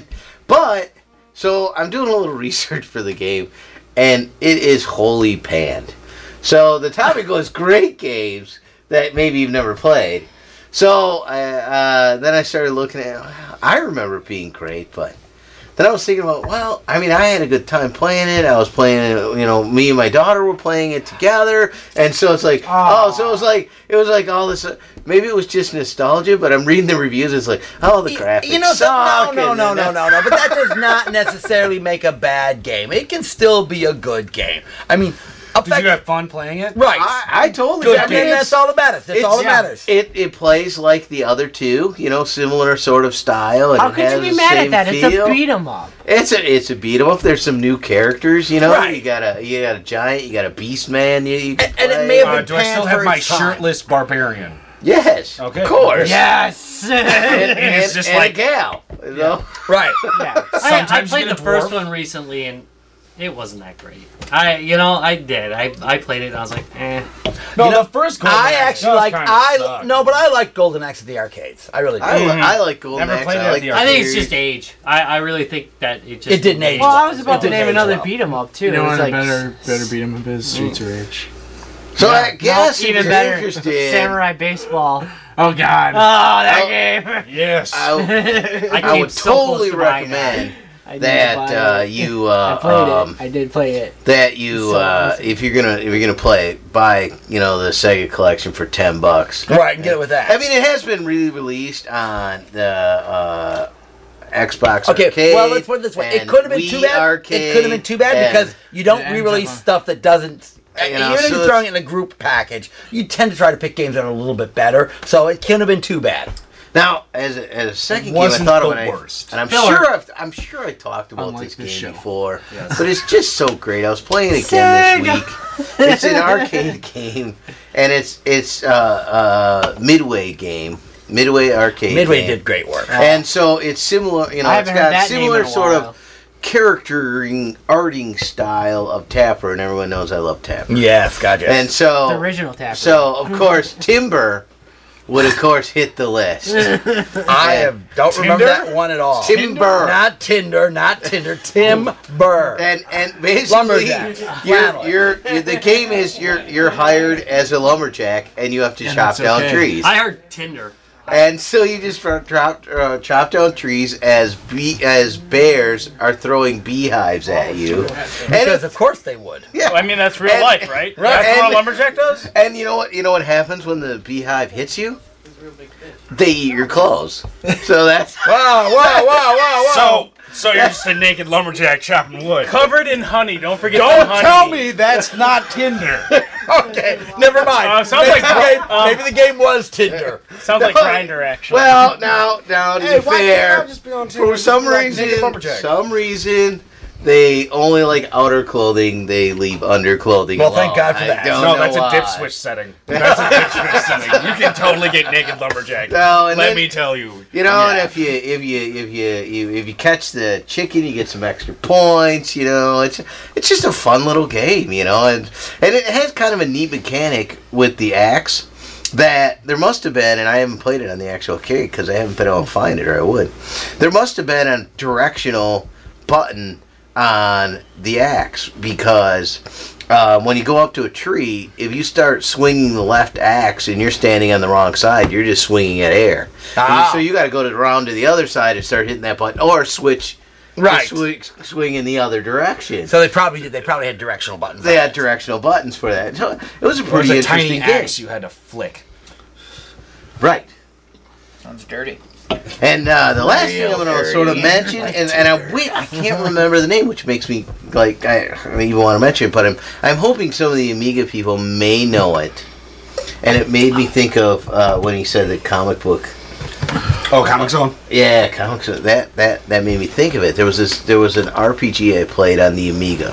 But so I'm doing a little research for the game, and it is wholly panned. So the topic was great games that maybe you've never played. So then I started looking at. I remember it being great, but then I was thinking about, I had a good time playing it. I was playing it, me and my daughter were playing it together, and so it's like, so it was like all this. Maybe it was just nostalgia, but I'm reading the reviews. It's like, the graphics suck. No. But that does not necessarily make a bad game. It can still be a good game. I mean, did you have fun playing it? Right. I totally. Good. That's all that matters. That's all that matters. It plays like the other two, similar sort of style. And How could you be mad at that? It's a beat 'em up. It's a beat 'em up. There's some new characters, Right. You got a giant, you got a beast man. You can and play. it may have been Do I still have for my its time. shirtless barbarian? Yes, Okay. of course. Yes. and it's just and like- a gal, Right. Yeah. I Sometimes played you the get a first dwarf. one recently and it wasn't that great. I did. I played it and I was like, eh. No, the first Golden I Axe actually does like. kinda suck. But I like Golden Axe at the arcades. I really do. I like Golden Never Axe. played it I at like the I think it's series. just age. I really think that it just It didn't age Well, I was about It to didn't name age another well. beat 'em up too. You know It was what? like Better beat 'em up is Streets of Rage. So I guess even if you're better. interested, Samurai Baseball. Oh God. Oh, that game. Yes. I came would so close totally to buying recommend I did buy that it. you I played it. I did play it. that you So awesome. if you're gonna play it, buy the Sega collection for $10. Right, and get it with that. I mean, it has been re-released on the Xbox Okay, Arcade. well, let's put it this way. It and could have been Wii too bad. Arcade It could have been too bad and- because you don't Yeah, re-release exactly. stuff that doesn't. You know, Even if so you're it's- throwing it in a group package, you tend to try to pick games that are a little bit better. So it couldn't have been too bad. Now, as a second game, I Wasn't thought the of it, worst. and I'm Filler. sure I talked about Unlike this this game show. before, but it's just so great. I was playing it again this week. It's an arcade game, and it's Midway game. Midway arcade. Midway game. did great work. And so it's similar, you know, I it's haven't heard got that name similar in a sort while. of charactering, arting style of Tapper, and everyone knows I love Tapper. Yes, gotcha. And so, The original Tapper. So of course, Timber would of course hit the list. don't remember that one at all. Timber. Not Tinder, not Tinder. Timber. And basically, Lumberjack. the game is you're hired as a lumberjack, and you have to chop that's down okay. trees. I heard Tinder. And so you just chop down trees as bears are throwing beehives at you. Because of course they would. Yeah. I mean, that's real life, right? That's what a lumberjack does? And you know what? You know what happens when the beehive hits you? They eat your clothes. So that's So you're just a naked lumberjack chopping wood. Covered in honey. Don't forget Don't the honey. tell me that's not Tinder. Okay, never mind. Sounds like maybe the game was Tinder. Sounds like Grindr, actually. well. Now to Hey, be why fair, can't I just be on Tinder for some like naked lumberjack? reason, they only like outer clothing. They leave underclothing. Well, thank alone. God for I that. don't No, know that's a why. dip switch setting. That's a dip switch setting. You can totally get naked lumberjack. No, and Let then- me tell you. You know, Yeah. and if you catch the chicken, you get some extra points. You know, it's just a fun little game. You know, and it has kind of a neat mechanic with the axe that there must have been, and I haven't played it on the actual arcade because I haven't been able to find it, or I would. There must have been a directional button on the axe because when you go up to a tree, if you start swinging the left axe and you're standing on the wrong side, you're just swinging at air. So you got to go around to the other side and start hitting that button, or switch, Right. swing in the other direction. So they probably had directional buttons. They had directional buttons for that. So it was a It was pretty a interesting tiny game. axe you had to flick. Right. Sounds dirty. And the last thing I'm going to sort of mention, and I can't remember the name, which makes me like I don't even want to mention it, but I'm hoping some of the Amiga people may know it, and it made me think of when he said the comic book. Oh, Comic Zone. Yeah, comic book. That made me think of it. There was an RPG I played on the Amiga,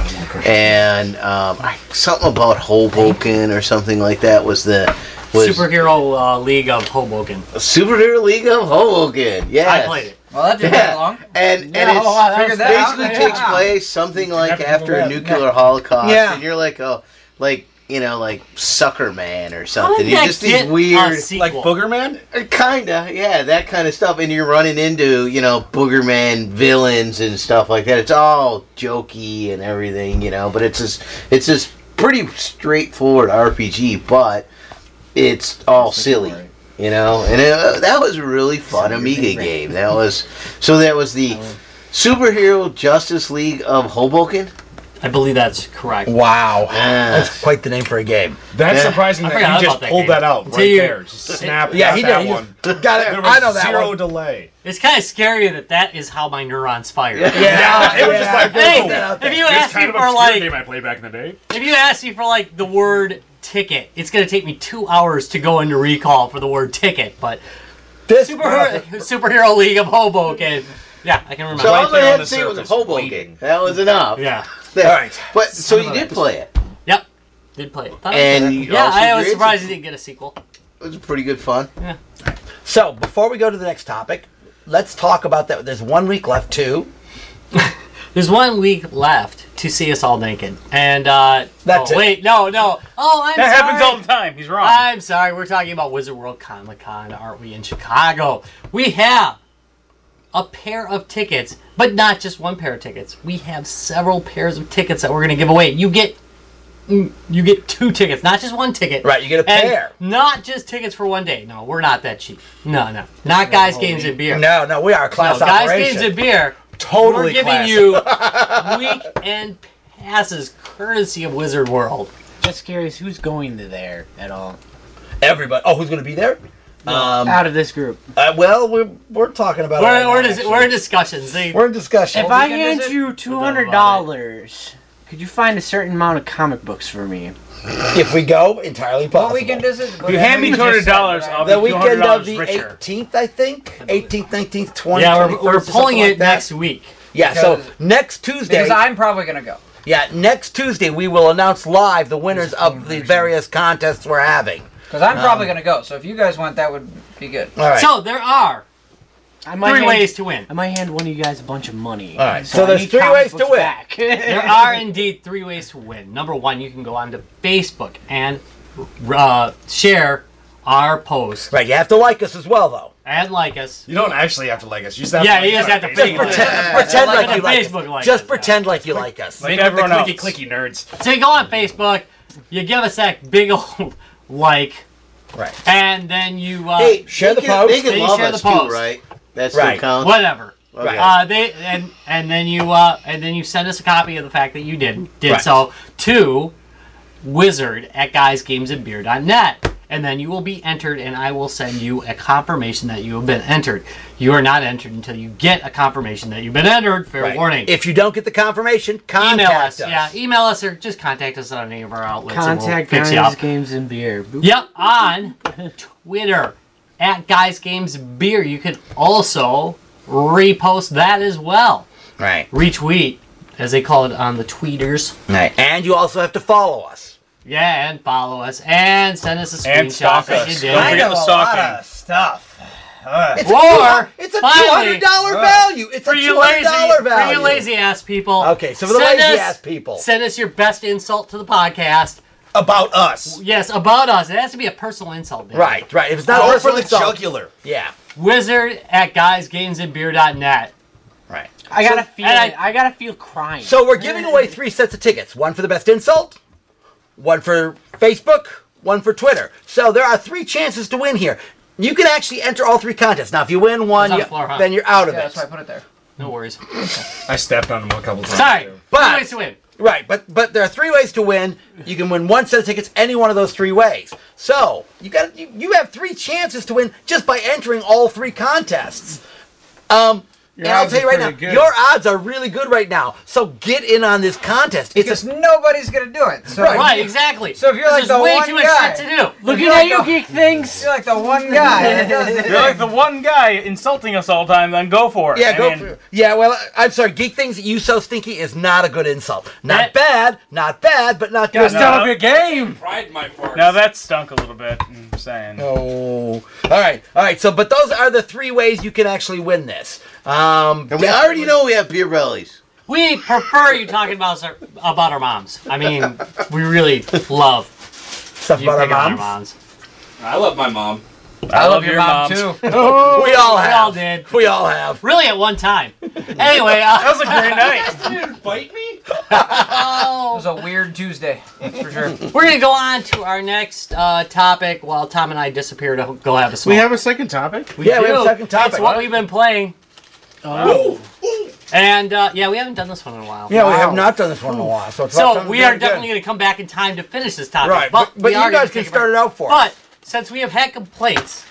and something about Hoboken or something like that was Superhero League of Hoboken. Superhero League of Hoboken. Yeah, I played it. Well, that didn't take long. And Yeah, that was it figured basically that out. takes place something like never after know a that. nuclear holocaust, Yeah. and you're like like Sucker Man or something. did You're that just these get a weird, sequel? Like Booger Man? kinda, yeah, that kind of stuff, and you're running into Boogerman villains and stuff like that. It's all jokey and everything, but it's this pretty straightforward RPG, but it's all silly. And that was a really fun Amiga game. That was the Superhero Justice League of Hoboken. I believe that's correct. Wow, Ah. that's quite the name for a game. That's Yeah. surprising I that forgot he just about that pulled game. that out Until right you- there. Just snap. Yeah, got he that did. one. Got it. There was I know that zero one. delay. It's kind of scary that is how my neurons fire. Yeah, it was just like, Hey, oh, if you it's ask me kind of for obscure game I played back in the day. if you ask me for the word ticket, it's gonna take me 2 hours to go into recall for the word ticket. But This Superhero League of Hoboken. Yeah, I can remember. So Right all I there on had the to say was surface, Hoboken. waiting. That was enough. Yeah. All right. But so Son you of a did bitch. play it. Yep. Did play it. Thought it was And good. you yeah, also I was did surprised some- he didn't get a sequel. It was pretty good fun. So before we go to the next topic, let's talk about that. There's 1 week left too. There's 1 week left to see us all naked, and That's it. wait, no. Oh, I'm That sorry. happens all the time. He's wrong. I'm sorry. We're talking about Wizard World Comic Con, aren't we? In Chicago, we have a pair of tickets, but not just one pair of tickets. We have several pairs of tickets that we're going to give away. You get 2 tickets, not just one ticket. Right, you get a And pair. not just tickets for one day. No, we're not that cheap. No, not guys, games, and beer. No, we are a class No, guys, operation. games, and beer. Totally We're giving classy. you weekend passes courtesy of Wizard World. Just curious, who's going to there at all? Everybody. Oh, who's going to be there? Out of this group. Well, we're talking about. it right now, We're actually. in discussions. We're in discussion. If I hand you $200 could you find a certain amount of comic books for me? If we go, entirely possible. What weekend is it? If you hand me $200, I'll be The weekend of $200 the richer. 18th, I think. 18th, 19th, 20th. Yeah, 21st, we're or pulling something it like that. next week. Yeah, so next Tuesday. Because I'm probably gonna go. Yeah, next Tuesday we will announce live the winners of the various contests we're having. Because I'm probably gonna go. So if you guys went, that would be good. All right. So there are three ways to win. I might hand one of you guys a bunch of money. All right, so I there's need 3 comic ways to books win. back. There are indeed 3 ways to win. Number 1, you can go onto Facebook and share our post. Right, you have to like us as well, though. And like us. You don't actually have to like us. You just have to Yeah, like you just us have on to Facebook. Pretend like like you like Facebook us. like Just us, pretend like you like us. Like Like everyone the else. clicky nerds. So you go on Facebook, you give us that big old like, Right. and then you Hey, share they the can- post. They can Then you love share the us post. too, right? That Right. still counts. whatever. Okay. And then you send us a copy of the fact that you did Right. so to wizard@guysgamesandbeer.net. And then you will be entered, and I will send you a confirmation that you have been entered. You are not entered until you get a confirmation that you've been entered. Fair Right. warning. If you don't get the confirmation, contact Email us. us. Yeah, email us or just contact us on any of our outlets. and we'll Contact fix you Guys, up. Games, and Beer. Boop. Yep, on Twitter @GuysGamesBeer. You can also repost that as well. Right. Retweet, as they call it on the tweeters. Right. And you also have to follow us. Yeah, and follow us and send us a And screenshot stalk that us. you Don't did. forget the stalking. stuff. It's Or, it's a finally, $200 value. It's a For you $200 value. for you lazy ass people. Okay, so for the send lazy us- ass people. send us your best insult to the podcast. About us. Yes, about us. It has to be a personal insult. Baby. Right. If it's not Go personal for the insult- jugular. Yeah. Wizard@guysgamesandbeer.net. Right. I gotta feel. and I gotta feel crying. So we're giving away 3 sets of tickets. One for the best insult, one for Facebook, one for Twitter. So there are 3 chances to win here. You can actually enter all 3 contests. Now, if you win one, It's on the floor, huh? then you're out of Yeah, it. that's why I put it there. No worries. I stepped on them a couple times. Sorry. too. But- Two ways to win. Right, but there are 3 ways to win. You can win 1 set of tickets any one of those 3 ways. So you have 3 chances to win just by entering all 3 contests. And I'll odds tell you are right now, pretty good. your odds are really good right now. So get in on this contest. Because nobody's gonna do it. So Right, exactly. So if you're like There's the way one too much guy, shit to do. Looking you're at like you, the- geek things. You're like the one guy that does it. You're like the one guy insulting us all the time, then go for it. Yeah, I go. mean, For, yeah, well, I'm sorry. Geek things you so stinky is not a good insult. Not bad, but not good. Gotta step up your game. Pride my farts. Now that stunk a little bit. I'm saying. Oh, all right. So, but those are the 3 ways you can actually win this. And we already know we have beer bellies. We prefer you talking about our moms. I mean, we really love stuff you about picking our on moms. I love my mom. I love your mom too. We all We all have. did. We all have. Really, at one time. Anyway, That was a great night. You didn't bite me? It was a weird Tuesday, that's for sure. we're gonna go on to our next topic while Tom and I disappear to go have a smoke. We have a second topic. We Yeah, we have a do. second topic. It's what we've been playing. Oh. And yeah, we haven't done this one in a while. Yeah, we have not done this one in a while. So, it's about So time we to are do it definitely again. going to come back in time to finish this topic. Right, But, but we you are guys gonna can take a start break. it out for us. But since we have had complaints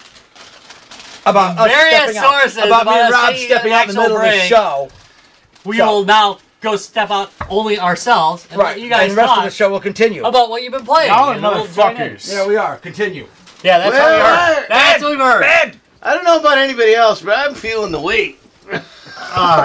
about us various stepping out, sources about me and us Rob taking stepping an out in the middle of the actual show. we So- will now go step out only ourselves and Right, let you guys and the rest talk of the show will continue. about what you've been playing. Y'all are and we'll join in. motherfuckers. Yeah, we are. Continue. Yeah, that's what we heard. That's what we heard. I don't know about anybody else, but I'm feeling the weight. Oh,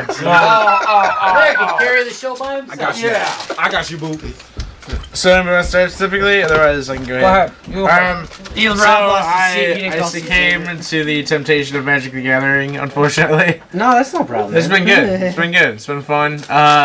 Rick, can carry the show by himself. I got you. Yeah. I got you, boo. So I'm gonna start specifically, otherwise I can go Go ahead. ahead. You go first. Neil So Rob wants to see if he I didn't go came into the temptation of Magic the Gathering, unfortunately. No, that's no problem. It's been good. It's been good. It's been fun.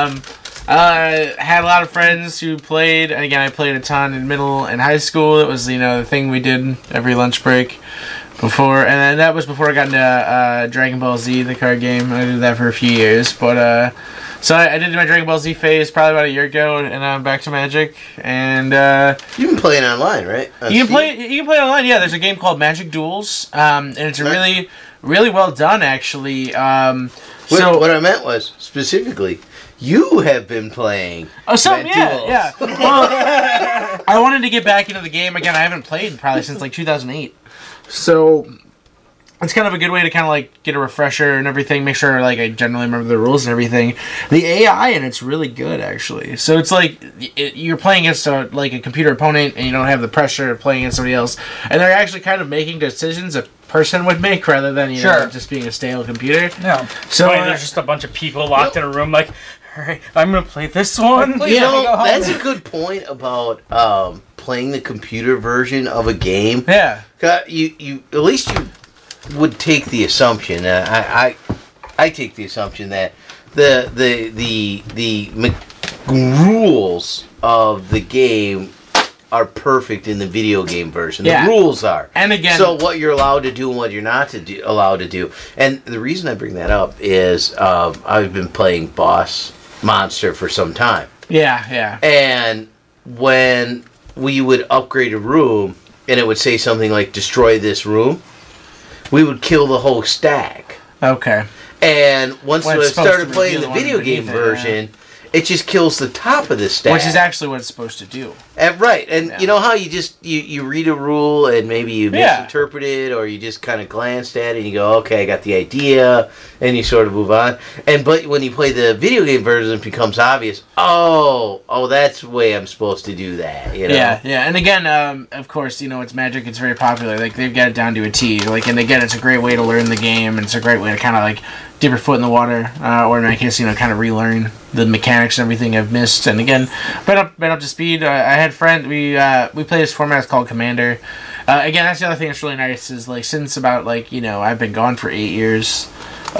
Had a lot of friends who played, and again, I played a ton in middle and high school. It was, the thing we did every lunch break before, and then that was before I got into Dragon Ball Z, the card game. I did that for a few years, but so I did my Dragon Ball Z phase probably about a year ago, and I'm back to Magic. And You've been playing online, right? On you can Steam? play it online. Yeah, there's a game called Magic Duels, and it's a really, really well done actually. What I meant was specifically, you have been playing. Oh, some, Magic yeah, Duels. yeah. Well, I wanted to get back into the game again. I haven't played probably since like 2008. So it's kind of a good way to kind of like get a refresher and everything. Make sure like I generally remember the rules and everything. The AI and it's really good actually. So it's like you're playing against like a computer opponent and you don't have the pressure of playing against somebody else, and they're actually kind of making decisions a person would make rather than you know just being a stale computer. Yeah. So there's just a bunch of people locked in a room like, all right, I'm gonna play this one. You know, that's a good point about playing the computer version of a game. Yeah. You at least you would take the assumption. I take the assumption that the rules of the game are perfect in the video game version. Yeah. The rules are. And again, so what you're allowed to do and what you're not allowed to do. And the reason I bring that up is I've been playing Boss Monster for some time. Yeah. And when we would upgrade a room and it would say something like destroy this room, we would kill the whole stack. Okay. And once When we it's supposed started to playing reveal the the one video game underneath it, version, it just kills the top of the stack. Which is actually what it's supposed to do. And, right. And you know how you just you read a rule and maybe you misinterpret it or you just kind of glanced at it and you go, okay, I got the idea, and you sort of move on. But when you play the video game version, it becomes obvious, oh, that's the way I'm supposed to do that. You know? Yeah. And again, of course, you know, it's Magic. It's very popular. Like, they've got it down to a T. Like, and again, it's a great way to learn the game, and it's a great way to kind of, like, dip your foot in the water, or in my case, you know, kind of relearn the mechanics and everything I've missed. And again, been up to speed. I had friends. We play this format. It's called Commander. Again, that's the other thing that's really nice is like since about like you know I've been gone for 8 years.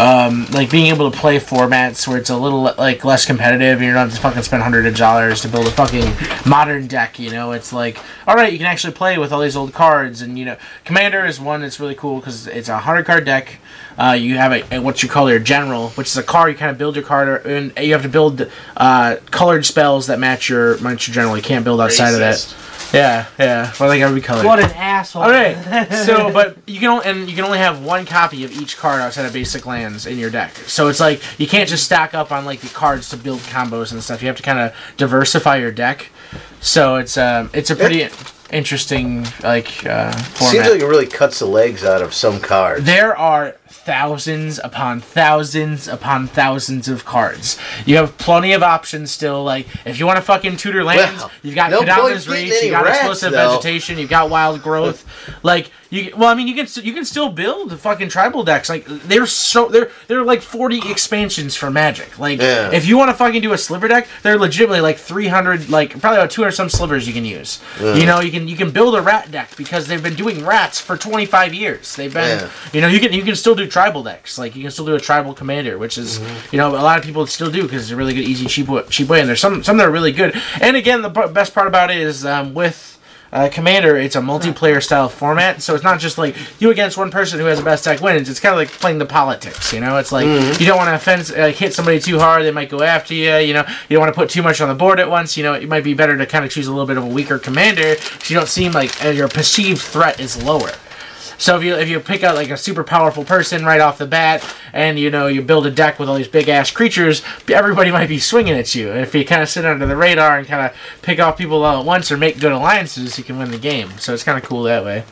Like being able to play formats where it's a little like less competitive and you don't have to fucking spend hundreds of dollars to build a fucking modern deck, you know, it's like, alright, you can actually play with all these old cards. And you know, Commander is one that's really cool because it's a 100 card deck. You have a what you call your general, which is a card. You kind of build your card, and you have to build colored spells that match your general. You can't build outside of that. Yeah. Well, they gotta be colored. What an asshole! All right. So, but you can only have one copy of each card outside of basic lands in your deck. So it's like you can't just stack up on like the cards to build combos and stuff. You have to kind of diversify your deck. So it's a pretty interesting format. Seems like it really cuts the legs out of some cards. There are thousands upon thousands upon thousands of cards. You have plenty of options still. Like if you want to fucking tutor lands, you've got Kadama's Reach, you got Explosive Vegetation, you've got Wild Growth. Like you can still build fucking tribal decks. Like there are like 40 expansions for Magic. Like if you want to fucking do a sliver deck, there are legitimately like 300, like probably about 200 some slivers you can use. You know, you can build a rat deck because they've been doing rats for 25 years. They've been you know, you can still do tribal decks. Like you can still do a tribal commander, which is you know, a lot of people still do because it's a really good, easy, cheap way. And there's some that are really good. And again, the best part about it is with Commander, it's a multiplayer style format, so it's not just like you against one person who has the best deck wins. It's kind of like playing the politics, you know. It's like you don't want to hit somebody too hard; they might go after you. You know, you don't want to put too much on the board at once. You know, it might be better to kind of choose a little bit of a weaker commander, so you don't seem like your perceived threat is lower. So if you pick out like a super powerful person right off the bat, and you know you build a deck with all these big ass creatures, everybody might be swinging at you. And if you kind of sit under the radar and kind of pick off people all at once or make good alliances, you can win the game. So it's kind of cool that way.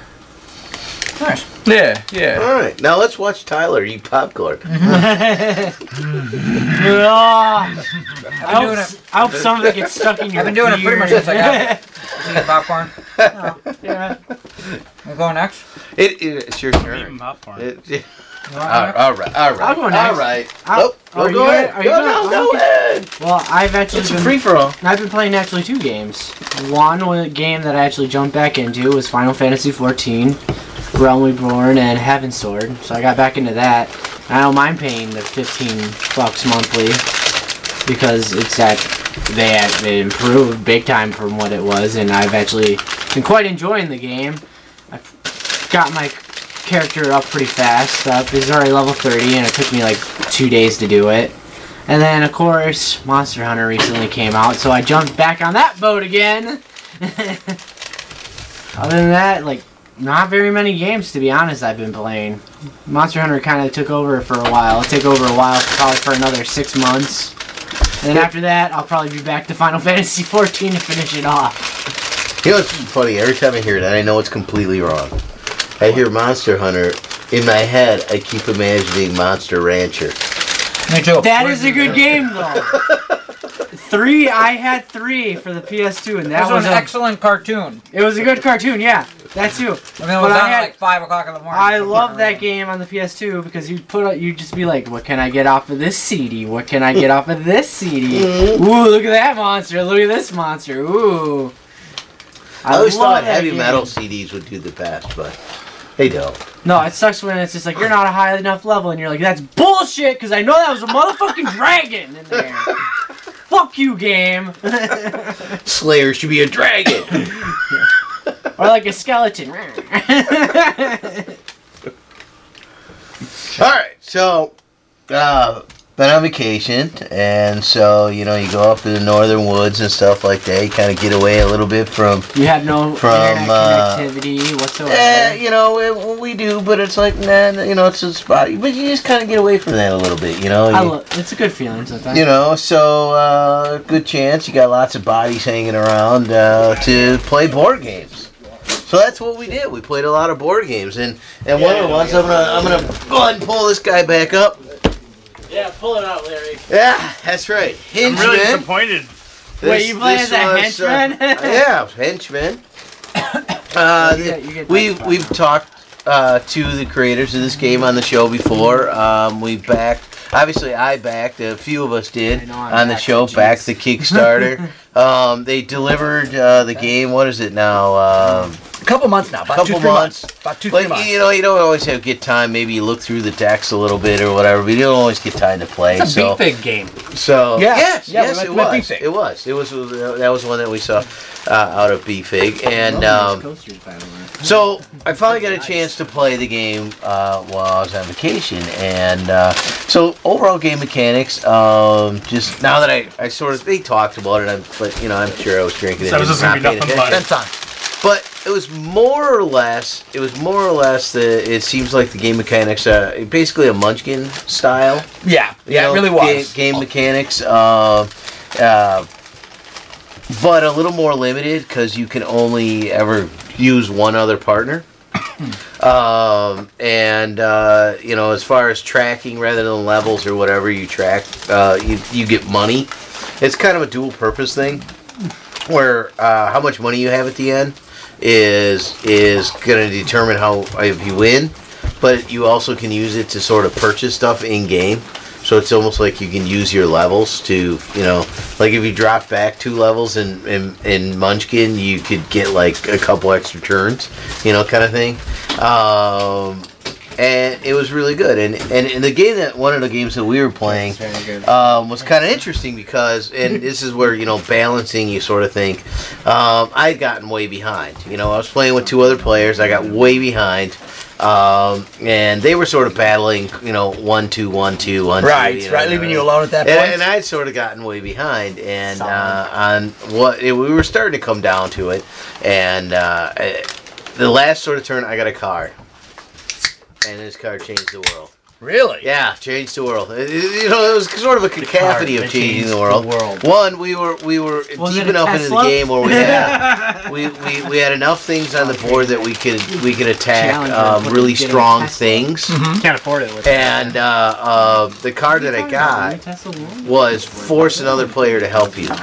Nice. Yeah. All right, now let's watch Tyler eat popcorn. I hope some of it gets stuck in your I've been doing it pretty much since I got it. Eating popcorn. Yeah. We going next? It's your turn. Eating popcorn. All right. I'll go next. All right. Go ahead. Go ahead. Well, I've actually It's a free for all. I've been playing actually 2 games. One game that I actually jumped back into was Final Fantasy XIV, Realm Reborn, and Heaven's Sword. So I got back into that. I don't mind paying the $15 monthly because it's that they improved big time from what it was, and I've actually been quite enjoying the game. I've got my character up pretty fast. He's already level 30, and it took me like 2 days to do it. And then, of course, Monster Hunter recently came out, so I jumped back on that boat again. Other than that, like, not very many games, to be honest, I've been playing. Monster Hunter kind of took over for a while. It'll take over a while, probably for another 6 months. And then after that, I'll probably be back to Final Fantasy XIV to finish it off. You know what's funny? Every time I hear that, I know it's completely wrong. I hear Monster Hunter, in my head, I keep imagining Monster Rancher. Me too. That is a good game, though. 3, I had 3 for the PS2, and that was an excellent cartoon. It was a good cartoon, yeah. That too. I mean, it was on at like 5 o'clock in the morning. I love that game on the PS2 because you'd just be like, what can I get off of this CD? What can I get off of this CD? Ooh, look at that monster. Look at this monster. Ooh. I always love thought that heavy game. metal CDs would do the best, but they don't. No, it sucks when it's just like, you're not a high enough level, and you're like, that's bullshit because I know that was a motherfucking dragon in there. Fuck you, game. Slayer should be a dragon. Or like a skeleton. Alright, so, been on vacation, and so, you go up to the northern woods and stuff like that. You kind of get away a little bit from... You have no internet connectivity whatsoever. We do, but it's like, it's a spot. But you just kind of get away from that a little bit, It's a good feeling sometimes. So, good chance. You got lots of bodies hanging around to play board games. So that's what we did. We played a lot of board games, and one of the ones I'm gonna go ahead and pull this guy back up. Yeah, pull it out, Larry. Yeah, that's right. Henchman. I'm really disappointed. Wait, you play as a henchman? Yeah, henchman. We've talked to the creators of this game on the show before. I backed, a few of us did on the show, backed the Kickstarter. They delivered the game, what is it now? A couple months now, about 2-3 months. About 2-3 months. You don't always get time. Maybe you look through the decks a little bit or whatever, but you don't always get time to play. It's a B-Fig game. So yes, it was. It was. That was one that we saw out of B-Fig, and so I finally got a chance to play the game while I was on vacation, and so overall game mechanics. Just now that I sort of they talked about it, I'm sure I was drinking it. So it was just gonna be nothing but it was more or less that it seems like the game mechanics are basically a Munchkin style. Yeah, it really was. Game mechanics, but a little more limited because you can only ever use one other partner. As far as tracking rather than levels or whatever you track, you get money. It's kind of a dual purpose thing where how much money you have at the end is going to determine how if you win, but you also can use it to sort of purchase stuff in game. So it's almost like you can use your levels to, like if you drop back 2 levels in Munchkin, you could get like a couple extra turns, kind of thing. And it was really good. And the game one of the games that we were playing was kind of interesting because, and this is where, balancing you sort of think, I'd gotten way behind. I was playing with 2 other players. I got way behind. And they were sort of battling, 1-2, 1-2, 1-2. Right, leaving you alone at that point. And I'd sort of gotten way behind, and we were starting to come down to it. And the last sort of turn, I got a card, and this card changed the world. Really? Yeah, changed the world. It was sort of a cacophony of changing the world. One, we were deep enough into the game where we had enough things on the board that we could attack really strong things. Mm-hmm. Can't afford it. And the card that I got was force another player to help you.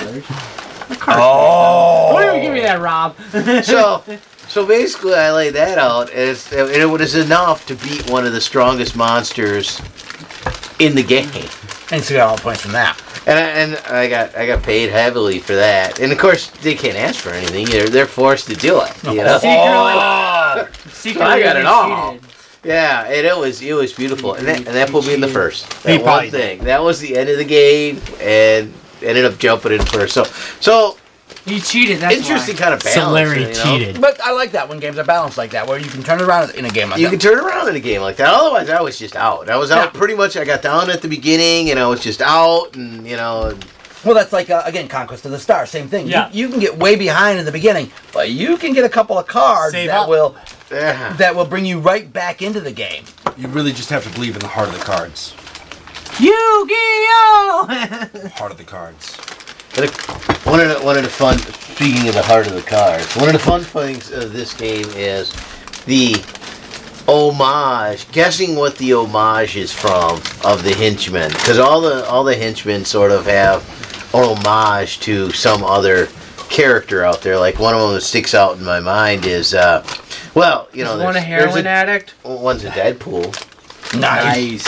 Oh! Don't even give me that, Rob. So basically, I laid that out, and it was enough to beat one of the strongest monsters in the game. And so you got all the points from that. And I got paid heavily for that. And of course, they can't ask for anything. They're forced to do it. Secretly, I got it all. Yeah, and it was beautiful, and that put me in the first. That one thing. That was the end of the game, and ended up jumping in first. So. You cheated, that's interesting kind of balance. So Larry cheated. But I like that when games are balanced like that, where you can turn it around in a game like that. You can turn around in a game like that. Otherwise, I was just out. I was out pretty much. I got down at the beginning, and I was just out, and Well, that's like, again, Conquest of the Stars. Same thing. Yeah. You can get way behind in the beginning, but you can get a couple of cards that will bring you right back into the game. You really just have to believe in the heart of the cards. Yu-Gi-Oh! Heart of the cards. One of the fun, speaking of the heart of the cards, one of the fun things of this game is the homage. Guessing what the homage is from of the henchmen, because all the henchmen sort of have an homage to some other character out there. Like one of them that sticks out in my mind is, well, you know, Is one a heroin addict? One's a Deadpool. Nice.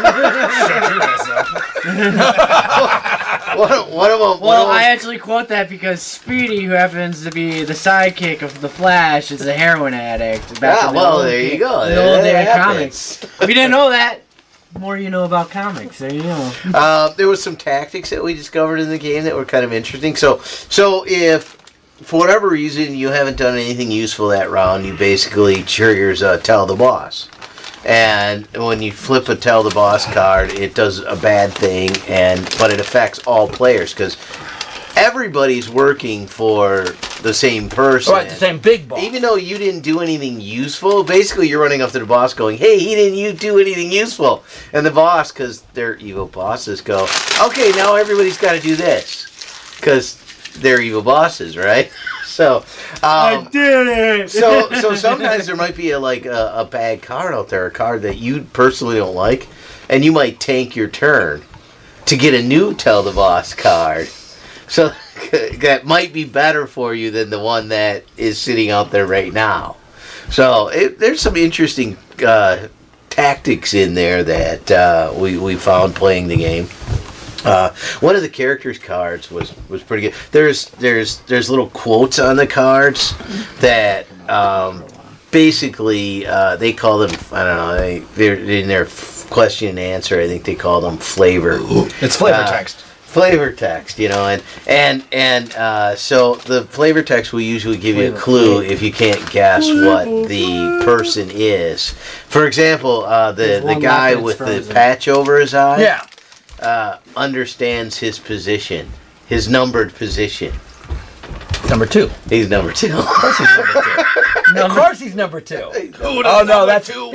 One of them. Well, I actually quote that because Speedy, who happens to be the sidekick of the Flash, is a heroin addict. Yeah, well, there you go. The old day That comics. If you didn't know that, the more you know about comics. There you go. There was some tactics that we discovered in the game that were kind of interesting. So if for whatever reason you haven't done anything useful that round, you basically triggers Tell the Boss. And when you flip a Tell the Boss card, it does a bad thing, but it affects all players because everybody's working for the same person. Right, the same big boss. Even though you didn't do anything useful, basically you're running up to the boss going, hey, he didn't do anything useful. And the boss, because they're evil bosses, go, okay, now everybody's got to do this. Because they're evil bosses, right? So, I did it! so sometimes there might be a bad card out there, a card that you personally don't like, and you might tank your turn to get a new Tell the Boss card. So that might be better for you than the one that is sitting out there right now. So there's some interesting tactics in there that we found playing the game. One of the characters' cards was pretty good. There's little quotes on the cards that basically they call them, I don't know, they're in their question and answer. I think they call them flavor. It's flavor text. Flavor text, you know, and so the flavor text will usually give you a clue if you can't guess what the person is. For example, the guy with the patch over his eye, understands his position, his numbered position. Number 2. He's number 2. Of course he's number 2. Of course he's number 2. Oh no, that's no,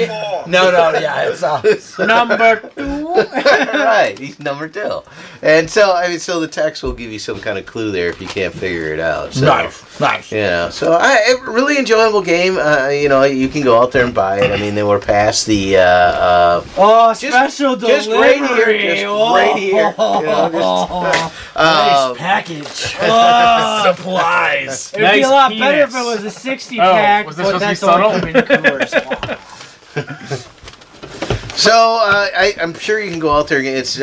it's number 2. Right, he's number 2. And so the text will give you some kind of clue there if you can't figure it out. So, nice. You know, so a really enjoyable game. You know, you can go out there and buy it. I mean, they were past the special just delivery. right here, You know, Nice package. Supplies. It'd be a lot better if it was a 60-pack, was this but supposed to that's be only coming in coolers. So I'm sure you can go out there and it's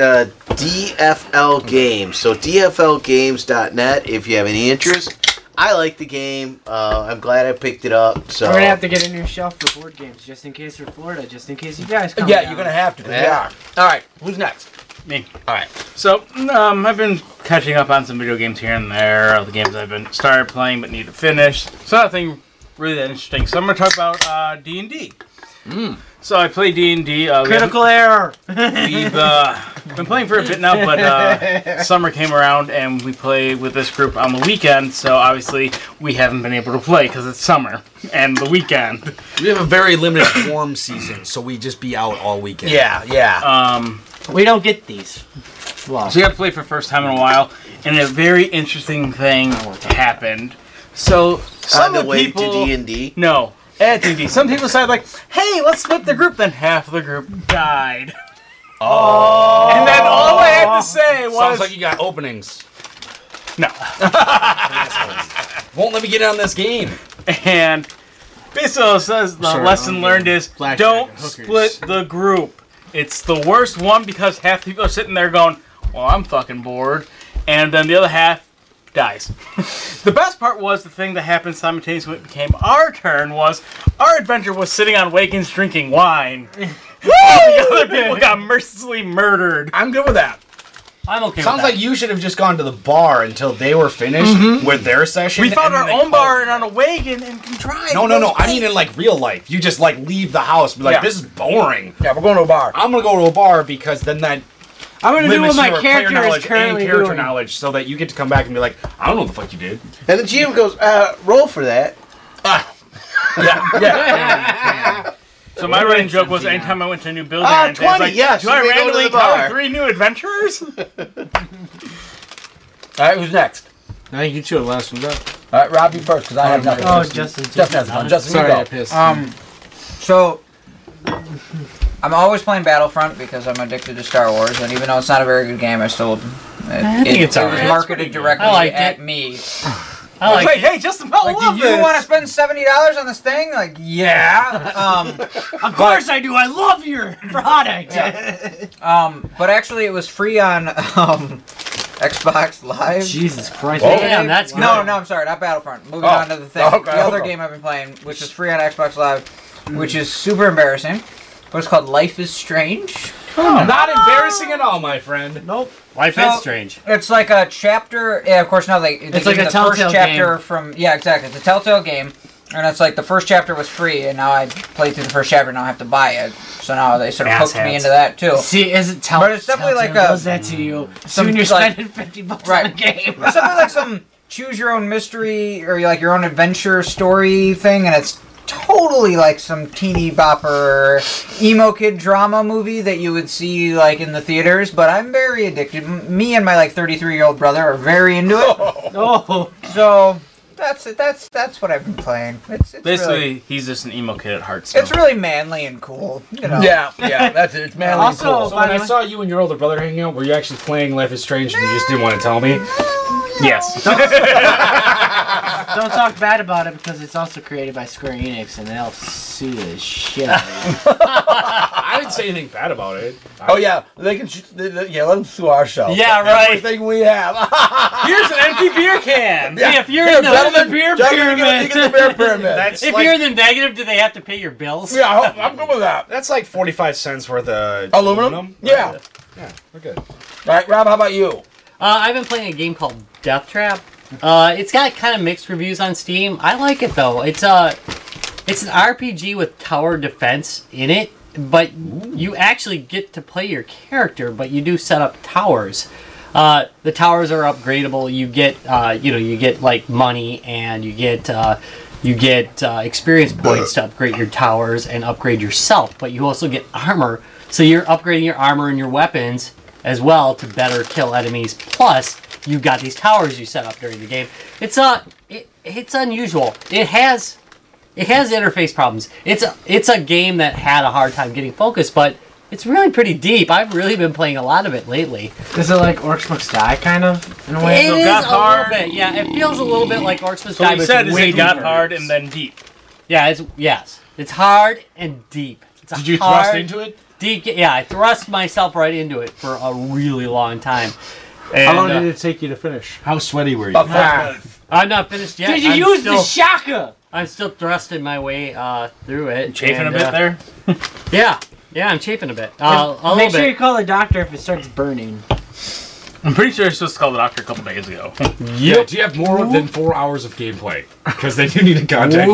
DFL Games. So DFLgames.net if you have any interest. I like the game. I'm glad I picked it up. So We're gonna have to get a new shelf for board games, just in case for Florida, just in case you guys come down. You're gonna have to. Yeah. All right, who's next? Me. All right. So, I've been catching up on some video games here and there, of the games I've been started playing but need to finish. So nothing really that interesting. So I'm going to talk about D&D. So I play D&D. Critical error! We've been playing for a bit now, but summer came around and we play with this group on the weekend, so obviously we haven't been able to play because it's summer and the weekend. We have a very limited warm season, so we just be out all weekend. Yeah. We don't get these. Well, So we got to play for the first time in a while, and a very interesting thing happened. So some on of the the way people, to D&D. no, at D&D, some people decided like, "Hey, let's split the group." Then half of the group died, Oh. and then all I had to say was, Sounds like you got openings. "No." Won't let me get on this game. And basically, it says the Sure, lesson okay. learned is Blackjack don't and hookers. split the group. It's the worst one because half the people are sitting there going, "Well, I'm fucking bored," and then the other half dies. The best part was the thing that happened simultaneously when it became our turn was our adventure was sitting on wagons drinking wine. The other people got mercilessly murdered. I'm good with that. I'm okay Sounds with that. like you should have just gone to the bar until they were finished with their session. We found and our then they own bar called. and on a wagon and can drive. No. I mean in like real life. You just like leave the house. Be like, Yeah. this is boring. Yeah, we're going to a bar. I'm gonna go to a bar because then that I'm gonna do what limits my your player character knowledge is currently and character doing. knowledge, so that you get to come back and be like, I don't know what the fuck you did. And the GM goes, roll for that. So my running joke was anytime I went to a new building, Ah, I was like, 20, yes, do I you may go to randomly the bar. encounter 3 new adventurers? All right, who's next? I think you two are the last ones up. All right, Rob, you first because I have nothing. Oh, Justin. Justin has one. Justin, Sorry, you I go. pissed. So, I'm always playing Battlefront because I'm addicted to Star Wars, and even though it's not a very good game, I still. I think it's it alright. was marketed directly at me. I like Wait, hey, Justin, I love Do you this. want to spend $70 on this thing? Like, yeah. Of course I do. I love your product. But actually, it was free on Xbox Live. Jesus Christ. Damn, that's good. No, I'm sorry, not Battlefront. Moving on to the thing. Okay. The other game I've been playing, which is free on Xbox Live, which is super embarrassing. But it's called Life is Strange. Not embarrassing at all, my friend. Nope. Life is strange. It's like a chapter. Yeah, of course, now they It's give like you a the Telltale first chapter game. from. Yeah, exactly. It's a Telltale game. And it's like the first chapter was free, and now I played through the first chapter, and now I have to buy it. So now they sort of hooked me Asshats. into that, too. See, is it But it's definitely like a- does that to you? some, Soon you're like- spending $50 Right. on a game. It's something like some choose your own mystery or like your own adventure story thing, and it's totally like some teeny bopper emo kid drama movie that you would see like in the theaters. But I'm very addicted. Me and my like 33-year-old brother are very into it. Oh. So that's it. That's what I've been playing. It's Basically, really, he's just an emo kid at heart. So. it's really manly and cool. You know. Yeah, that's it. It's manly and Also, cool. So when I saw you and your older brother hanging out, were you actually playing Life is Strange and you just didn't want to tell me? Yes. Don't talk bad about it because it's also created by Square Enix and they'll sue the shit out of you. I didn't say anything bad about it. Oh yeah, they can. Yeah, let them sue our show. Yeah, right. Everything we have. Here's an empty beer can. Hey, if you're Here, in the gentlemen, beer gentlemen, you pyramid, get the beer pyramid. That's if like, you're in the negative, do they have to pay your bills? Yeah, I'm good with that. that's like 45 cents worth of Aluminum? Yeah. Yeah, we're good. All right, Rob, how about you? I've been playing a game called Death Trap. It's got kind of mixed reviews on Steam. I like it though. It's an RPG with tower defense in it, but you actually get to play your character, but you do set up towers. The towers are upgradable. You get you get like money and you get experience points to upgrade your towers and upgrade yourself, but you also get armor. So you're upgrading your armor and your weapons as well to better kill enemies. Plus, you've got these towers you set up during the game. It's unusual. It has interface problems. It's a game that had a hard time getting focused, but it's really pretty deep. I've really been playing a lot of it lately. Is it like Orcs Must Die kind of in a way? It So is got a hard. little bit. Yeah, it feels a little bit like Orcs Must So Die. what but you said it's is way it got deeper. hard and then deep. Yeah, it's hard and deep. It's Did you hard, thrust into it? Deep. Yeah, I thrust myself right into it for a really long time. And, How long did it take you to finish? How sweaty were you? About 5 minutes. I'm not finished yet. Did you use the shaka? I'm still thrusting my way through it. Chafing and, a bit there. Yeah, I'm chafing a bit. A Make little sure bit. you call the doctor if it starts burning. I'm pretty sure you're supposed to call the doctor a couple days ago. Yeah, do you have more than 4 hours of gameplay? Because they do need to contact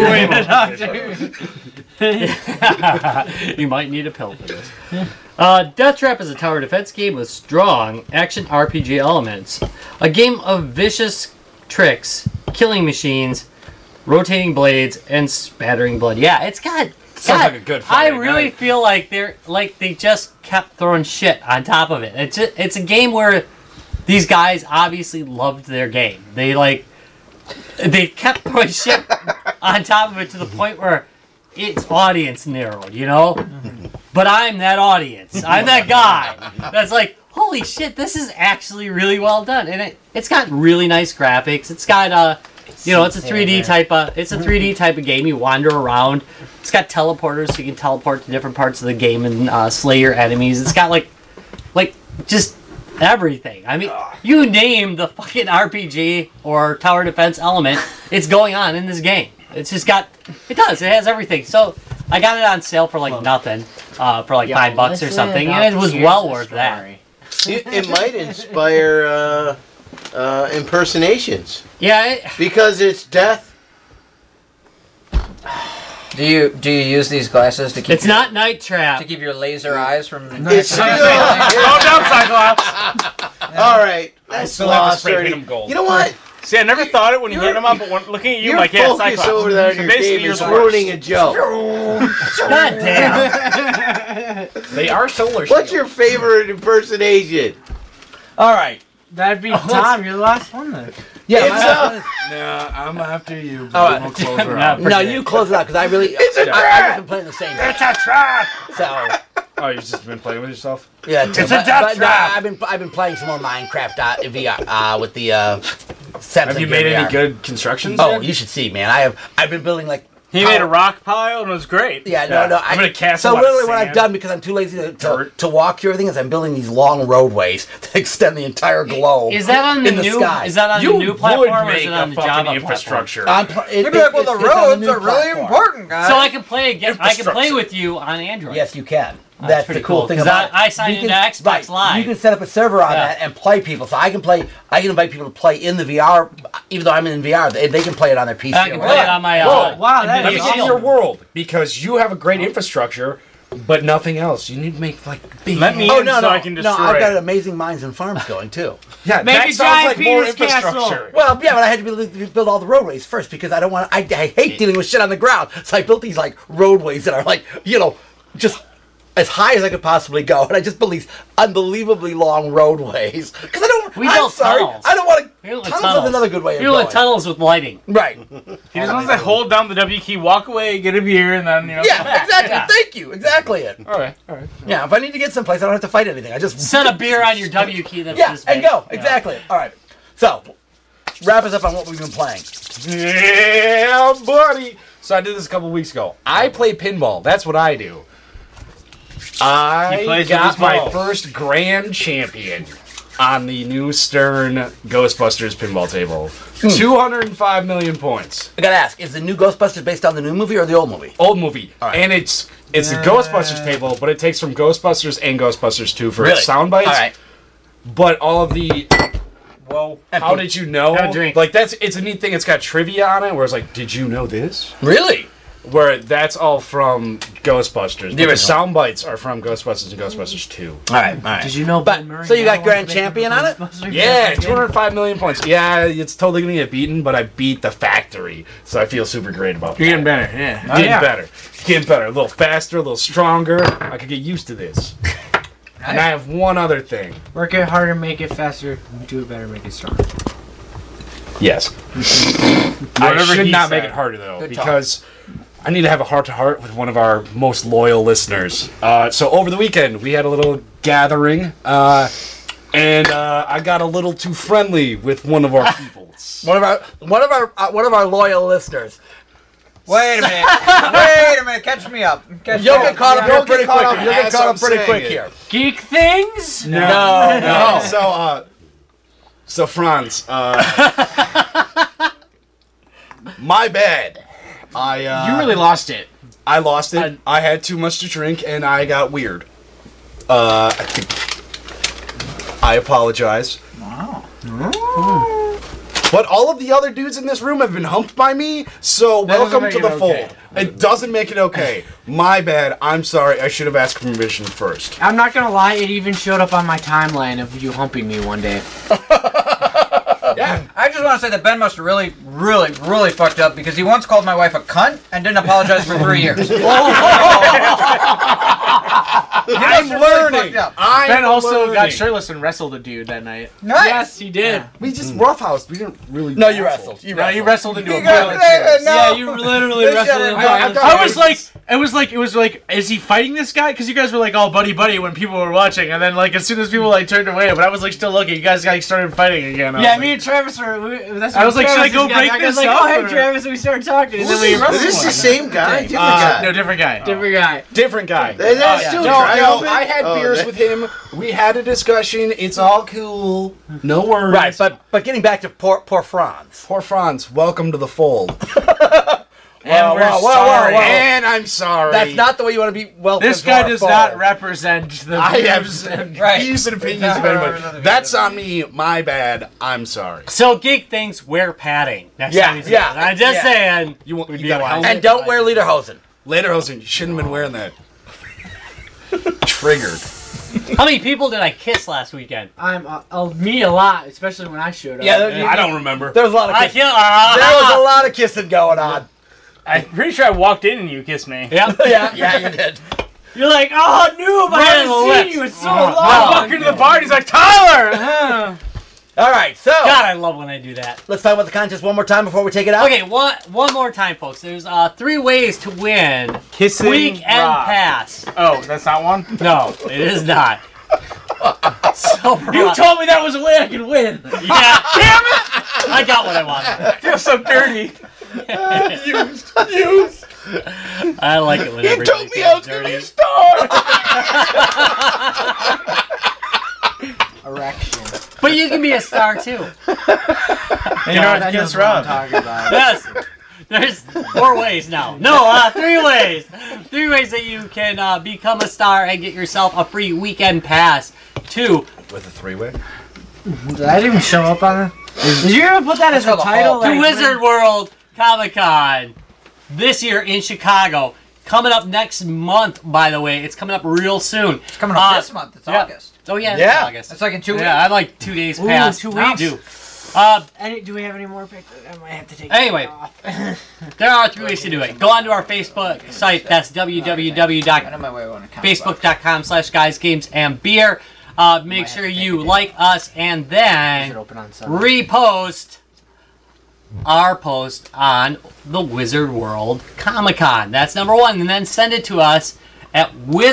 you. You might need a pill for this. Death Trap is a tower defense game with strong action RPG elements. A game of vicious tricks, killing machines, rotating blades, and spattering blood. Yeah, it's got. Sounds God, like a good I Friday really night. feel like they just kept throwing shit on top of it. It's a game where these guys obviously loved their game. They kept throwing shit on top of it to the point where its audience narrowed, you know? But I'm that audience. I'm that guy that's like, holy shit, this is actually really well done. And it's got really nice graphics. It's got it's a 3D type of game. You wander around. It's got teleporters so you can teleport to different parts of the game and slay your enemies. It's got like just everything. I mean, you name the fucking RPG or tower defense element, it's going on in this game. It's just it has everything. So I got it on sale for like nothing, for like $5 or something, and it was well worth that. It might inspire impersonations. Yeah, because it's death. Do you use these glasses to keep? It's not Night Trap to keep your laser eyes from. It's still. Calm down, Cyclops. All right, that's still have to lost spray already. paint 'em gold. You know what? See, I never thought it when you hit them up, but looking at you, Your like, yeah, focus Cyclops. over there in So your basically, game you're is the worst. ruining a joke. God damn. They are solar What's your favorite impersonation? All right. That'd be Tom. You're the last one then. Yeah, It's Nah, I'm after you. All right. We'll close her out. No, you close it out because I really. It's a I've trap! been playing the same. It's a trap! So Oh, you've just been playing with yourself? yeah, It's a death trap! I've been playing some more Minecraft VR with the. Samsung Have you Gear made any VR. good constructions? Oh, yet? you should see, man. I've been building like. He made a rock pile and it was great. Yeah, no. I'm gonna cast So a lot of literally, what I've sand, done because I'm too lazy to dirt. walk through everything is I'm building these long roadways that extend the entire globe. Is that on the in the new? sky. Is that on You the new would platform or make is it a on the fucking Java infrastructure. You'd be like, well, the roads are really important, guys. So I can play again. I can play Infrastructure. with you on Android. Yes, you can. That's That's the pretty cool cool, thing 'cause about it. I signed You into can- Xbox right, Live. You can set up a server on Yeah. that and play people. So I can play. I can invite people to play in the VR, even though I'm in VR. They can play it on their PC. I can play it on my. Whoa, wow, Let me get in your world because you have a great infrastructure, but nothing else. You need to make like big. Let me Oh in no, so no, I can no! destroy I've got it. amazing mines and farms going too. Yeah, Make that a sounds giant like more penis castle. infrastructure. Well, yeah, but I had to build all the roadways first because I don't want. I hate dealing with shit on the ground, so I built these like roadways that are like just as high as I could possibly go, and I just built these unbelievably long roadways because I don't. We I'm built sorry, tunnels. I don't want to. We built Tunnels is another good way of We built going. tunnels with lighting. Right. He just wants to hold down the W key, walk away, get a beer, and then come Yeah, back. exactly. Yeah. Thank you. Exactly it. All right, all right. Yeah, if I need to get someplace, I don't have to fight anything. I just Set a beer on your W key. That's yeah, this and big. go. Exactly. All right. So, wrap us up on what we've been playing. Yeah, buddy. So I did this a couple weeks ago. I play pinball. That's what I do. He I plays with got his my balls. first grand champion on the new Stern Ghostbusters pinball table. 205 million points. I gotta ask: is the new Ghostbusters based on the new movie or the old movie? Old movie. All right. And it's the Ghostbusters table, but it takes from Ghostbusters and Ghostbusters 2 for Really? sound bites. All right. But all of the Whoa. how did you know? Have a drink. Like it's a neat thing. It's got trivia on it where it's like, did you know this? Really? Where that's all from Ghostbusters. But the original. sound bites are from Ghostbusters and Ghostbusters 2. All right. All right. Did you know? But Bill Murray so you got now grand wants to make champion a on it? Ghostbusters Yeah, game? 205 million points. Yeah, it's totally gonna get beaten, but I beat the factory, so I feel super great about You're that. getting better, yeah. Getting better, a little faster, a little stronger. I could get used to this. And I have one other thing. Work it harder, make it faster, do it better, make it stronger. Yes. I Whatever should he not said. make it harder though, Good talk. because I need to have a heart-to-heart with one of our most loyal listeners. So over the weekend, we had a little gathering, and I got a little too friendly with one of our people. One of our loyal listeners. Wait a minute. Wait a minute. Catch me up. Catch me You'll up. get caught up here Don't pretty get caught quick. up You'll get as caught I'm up pretty saying quick it. here. Geek things. No. So Franz, my bad. You really lost it. I lost it. I had too much to drink, and I got weird. I apologize. Wow. But all of the other dudes in this room have been humped by me, so That doesn't welcome make to it the okay. fold. It doesn't make it okay. My bad. I'm sorry. I should have asked permission first. I'm not gonna lie, it even showed up on my timeline of you humping me one day. Yeah. I just want to say that Ben must have really, really, really fucked up because he once called my wife a cunt and didn't apologize for 3 years. I'm learning. Ben also got learning. shirtless and wrestled a dude that night. Nice. Yes, he did. We just roughhoused. We didn't really. No, you wrestle. wrestled. You No, you wrestled. wrestled into a You got- toilet chair. no. Yeah, you literally They wrestled should've- him. I thought- I was like, it was like, is he fighting this guy? Because you guys were like all buddy when people were watching, and then like as soon as people like turned away, but I was like still looking. You guys like started fighting again. I Yeah, was me like, and Travis were. That's I was like, Travis should I go was break I was this like, up, oh, hey, or- Travis, and we started talking, and then we Is this the same guy? Different guy. no, different guy. different guy. Different guy. That's still No, try no, open? I had Oh, beers that- with him. We had a discussion. It's all cool. No worries. Right, but getting back to poor Franz. Poor Franz, welcome to the fold. Whoa, whoa, whoa. And I'm sorry. That's not the way you want to be welcome. This to guy our does fold. not represent the. I have Right. views and opinions of anybody. That's on me. My bad. I'm sorry. So geek things wear padding. Next Yeah, time you see yeah, us. I'm just yeah. saying. You want we'd you be got a wise. helmet? And don't wear lederhosen. Lederhosen, you shouldn't have been wearing that. Triggered. How many people did I kiss last weekend? Me a lot, especially when I showed up. Yeah, I don't remember. There was a lot of I kissing. feel. There was a lot of kissing going on. I'm pretty sure I walked in and you kissed me. Yeah. Yeah, you did. You're like, oh, noob, I Right on haven't the seen lips. you in so I long. walk into the bar and he's like, Tyler! That All right, so God, I love when I do that. let's talk about the contest one more time before we take it out. Okay, one more time, folks. There's 3 ways to win Kissing Weekend Rob. Pass. Oh, that's not one? No, it is not. So You told me that was a way I could win. Yeah, damn it! I got what I wanted. I feel so dirty. Used. I like it when You everything told me I was feels going to be a Erection. star. But you can be a star too. You know what? Kiss Rob. Talking about. Yes. There's 4 ways now. No, 3 ways. 3 ways that you can become a star and get yourself a free weekend pass to. With a 3-way? Did that even show up on it? Did you ever put that as a title? To Wizard World Comic Con this year in Chicago. Coming up next month, by the way. It's coming up real soon. It's coming up this month. It's August. Oh, yeah. Yeah. It's August. It's like in 2 weeks. Yeah, I'm like 2 days past. 2 weeks? due. Do we have any more pictures? I might have to take Anyway, it off. there are 3 ways to do it. Go onto our Facebook site. That's www.facebook.com/guysgamesandbeer. Make sure you like us and then repost our post on the Wizard World Comic Con. That's number 1. And then send it to us at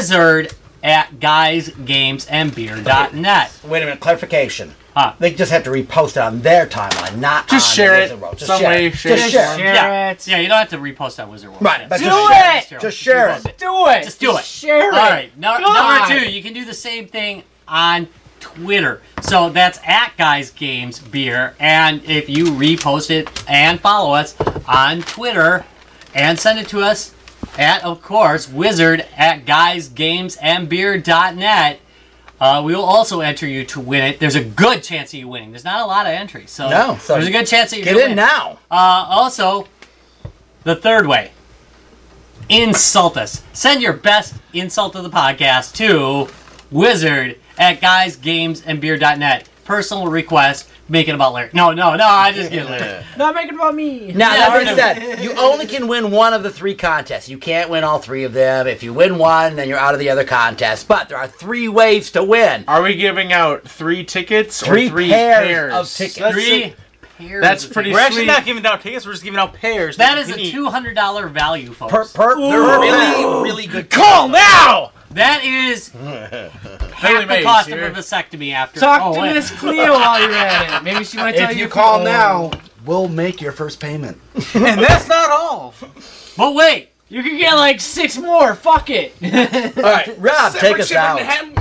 wizard@guysgamesandbeer.net. Wait a minute, clarification. Huh. They just have to repost it on their timeline, not Just on share the it Wizard World. Just some share way, it. shape, Just share it. Yeah, you don't have to repost on Wizard World. Right, but Yeah. just share it. Just share it. Do it. Just do it. Share it. All right. Number God. 2, you can do the same thing on Twitter. So that's @GuysGamesBeer. And if you repost it and follow us on Twitter and send it to us at, of course, wizard@guysgamesandbeer.net, we will also enter you to win it. There's a good chance of you winning. There's not a lot of entries. So, No, so there's a good chance that you're Get going in to win. now. Also, the 3rd way. Insult us. Send your best insult of the podcast to wizard@guysgamesandbeer.net. Personal request. Make it about Larry. No, I just get Larry. Not make it about me. Now, Yeah, that we're being said, you only can win one of the 3 contests. You can't win all 3 of them. If you win one, then you're out of the other contest. But there are 3 ways to win. Are we giving out 3 tickets or 3 3 pairs of tickets. 3 pairs. That's of pretty tickets. We're actually sweet. not giving out tickets. We're just giving out pairs. That you is can a eat. $200 value, folks. Really good. Call now! That is half the cost of a vasectomy after. Talk to wait. Miss Cleo while you're at it. Maybe she might tell If you. you call now, we'll make your first payment. And that's not all. But wait. You can get like 6 more. Fuck it. All right, Rob, take us out.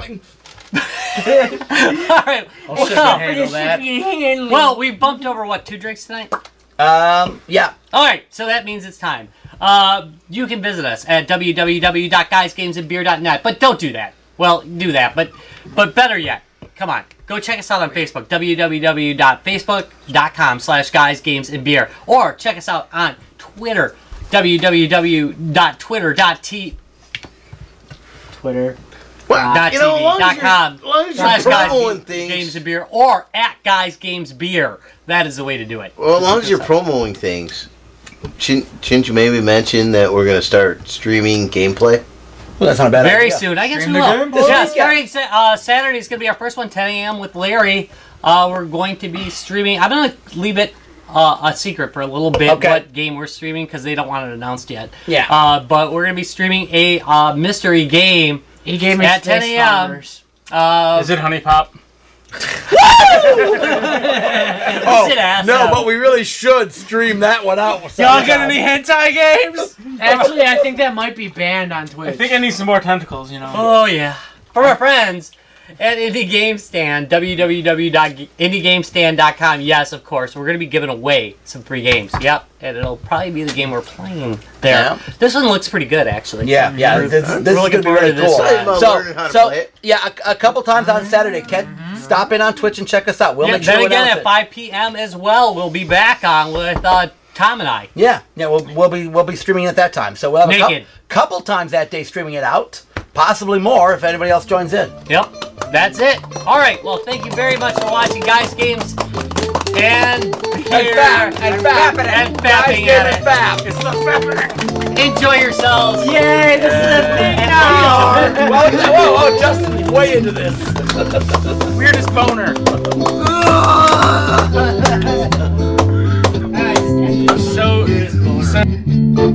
All right. I'll ship and handle that. Well, we bumped over, what, 2 drinks tonight? Yeah. All right, so that means it's time. You can visit us at www.guysgamesandbeer.net, but don't do that. Well, do that, but better yet, come on, go check us out on Facebook, www.facebook.com/guysgamesandbeer, or check us out on Twitter, www.twitter.com/guysgamesandbeer. Well, you know, as long as you're promoting things, or at @guysgamesbeer. That is the way to do it. well, as long as you're promoting things, shouldn't you maybe mention that we're going to start streaming gameplay? Well, that's not a bad Very idea. soon. I guess we Stream the will. game, boys. Yeah, starting Saturday is going to be our first one, 10 a.m. with Larry. We're going to be streaming. I'm going to leave it a secret for a little bit what game we're streaming because they don't want it announced yet. Yeah. But we're going to be streaming a mystery game He gave me at 10 a.m. Is it Honey Pop? No, but we really should stream that one out. Y'all got any hentai games? Actually, I think that might be banned on Twitch. I think I need some more tentacles, you know. Oh, yeah. For our friends at Indie Game Stand, www.indiegamestand.com. Yes, of course, we're going to be giving away some free games. Yep, and it'll probably be the game we're playing there. Yeah. This one looks pretty good, actually. Yeah. This is going to be really cool. A couple times on Saturday, stop in on Twitch and check us out. We'll make sure then we again, announce at it. 5 p.m. as well, we'll be back on with Tom and I. Yeah, we'll be streaming at that time. So we'll have a Naked. couple times that day streaming it out, possibly more if anybody else joins in. Yep, that's it. All right, well, thank you very much for watching Guys Games and fapping at it. It's the pepper. Enjoy yourselves. Yay, this is a thing now. Whoa, Justin's way into this. Weirdest boner. So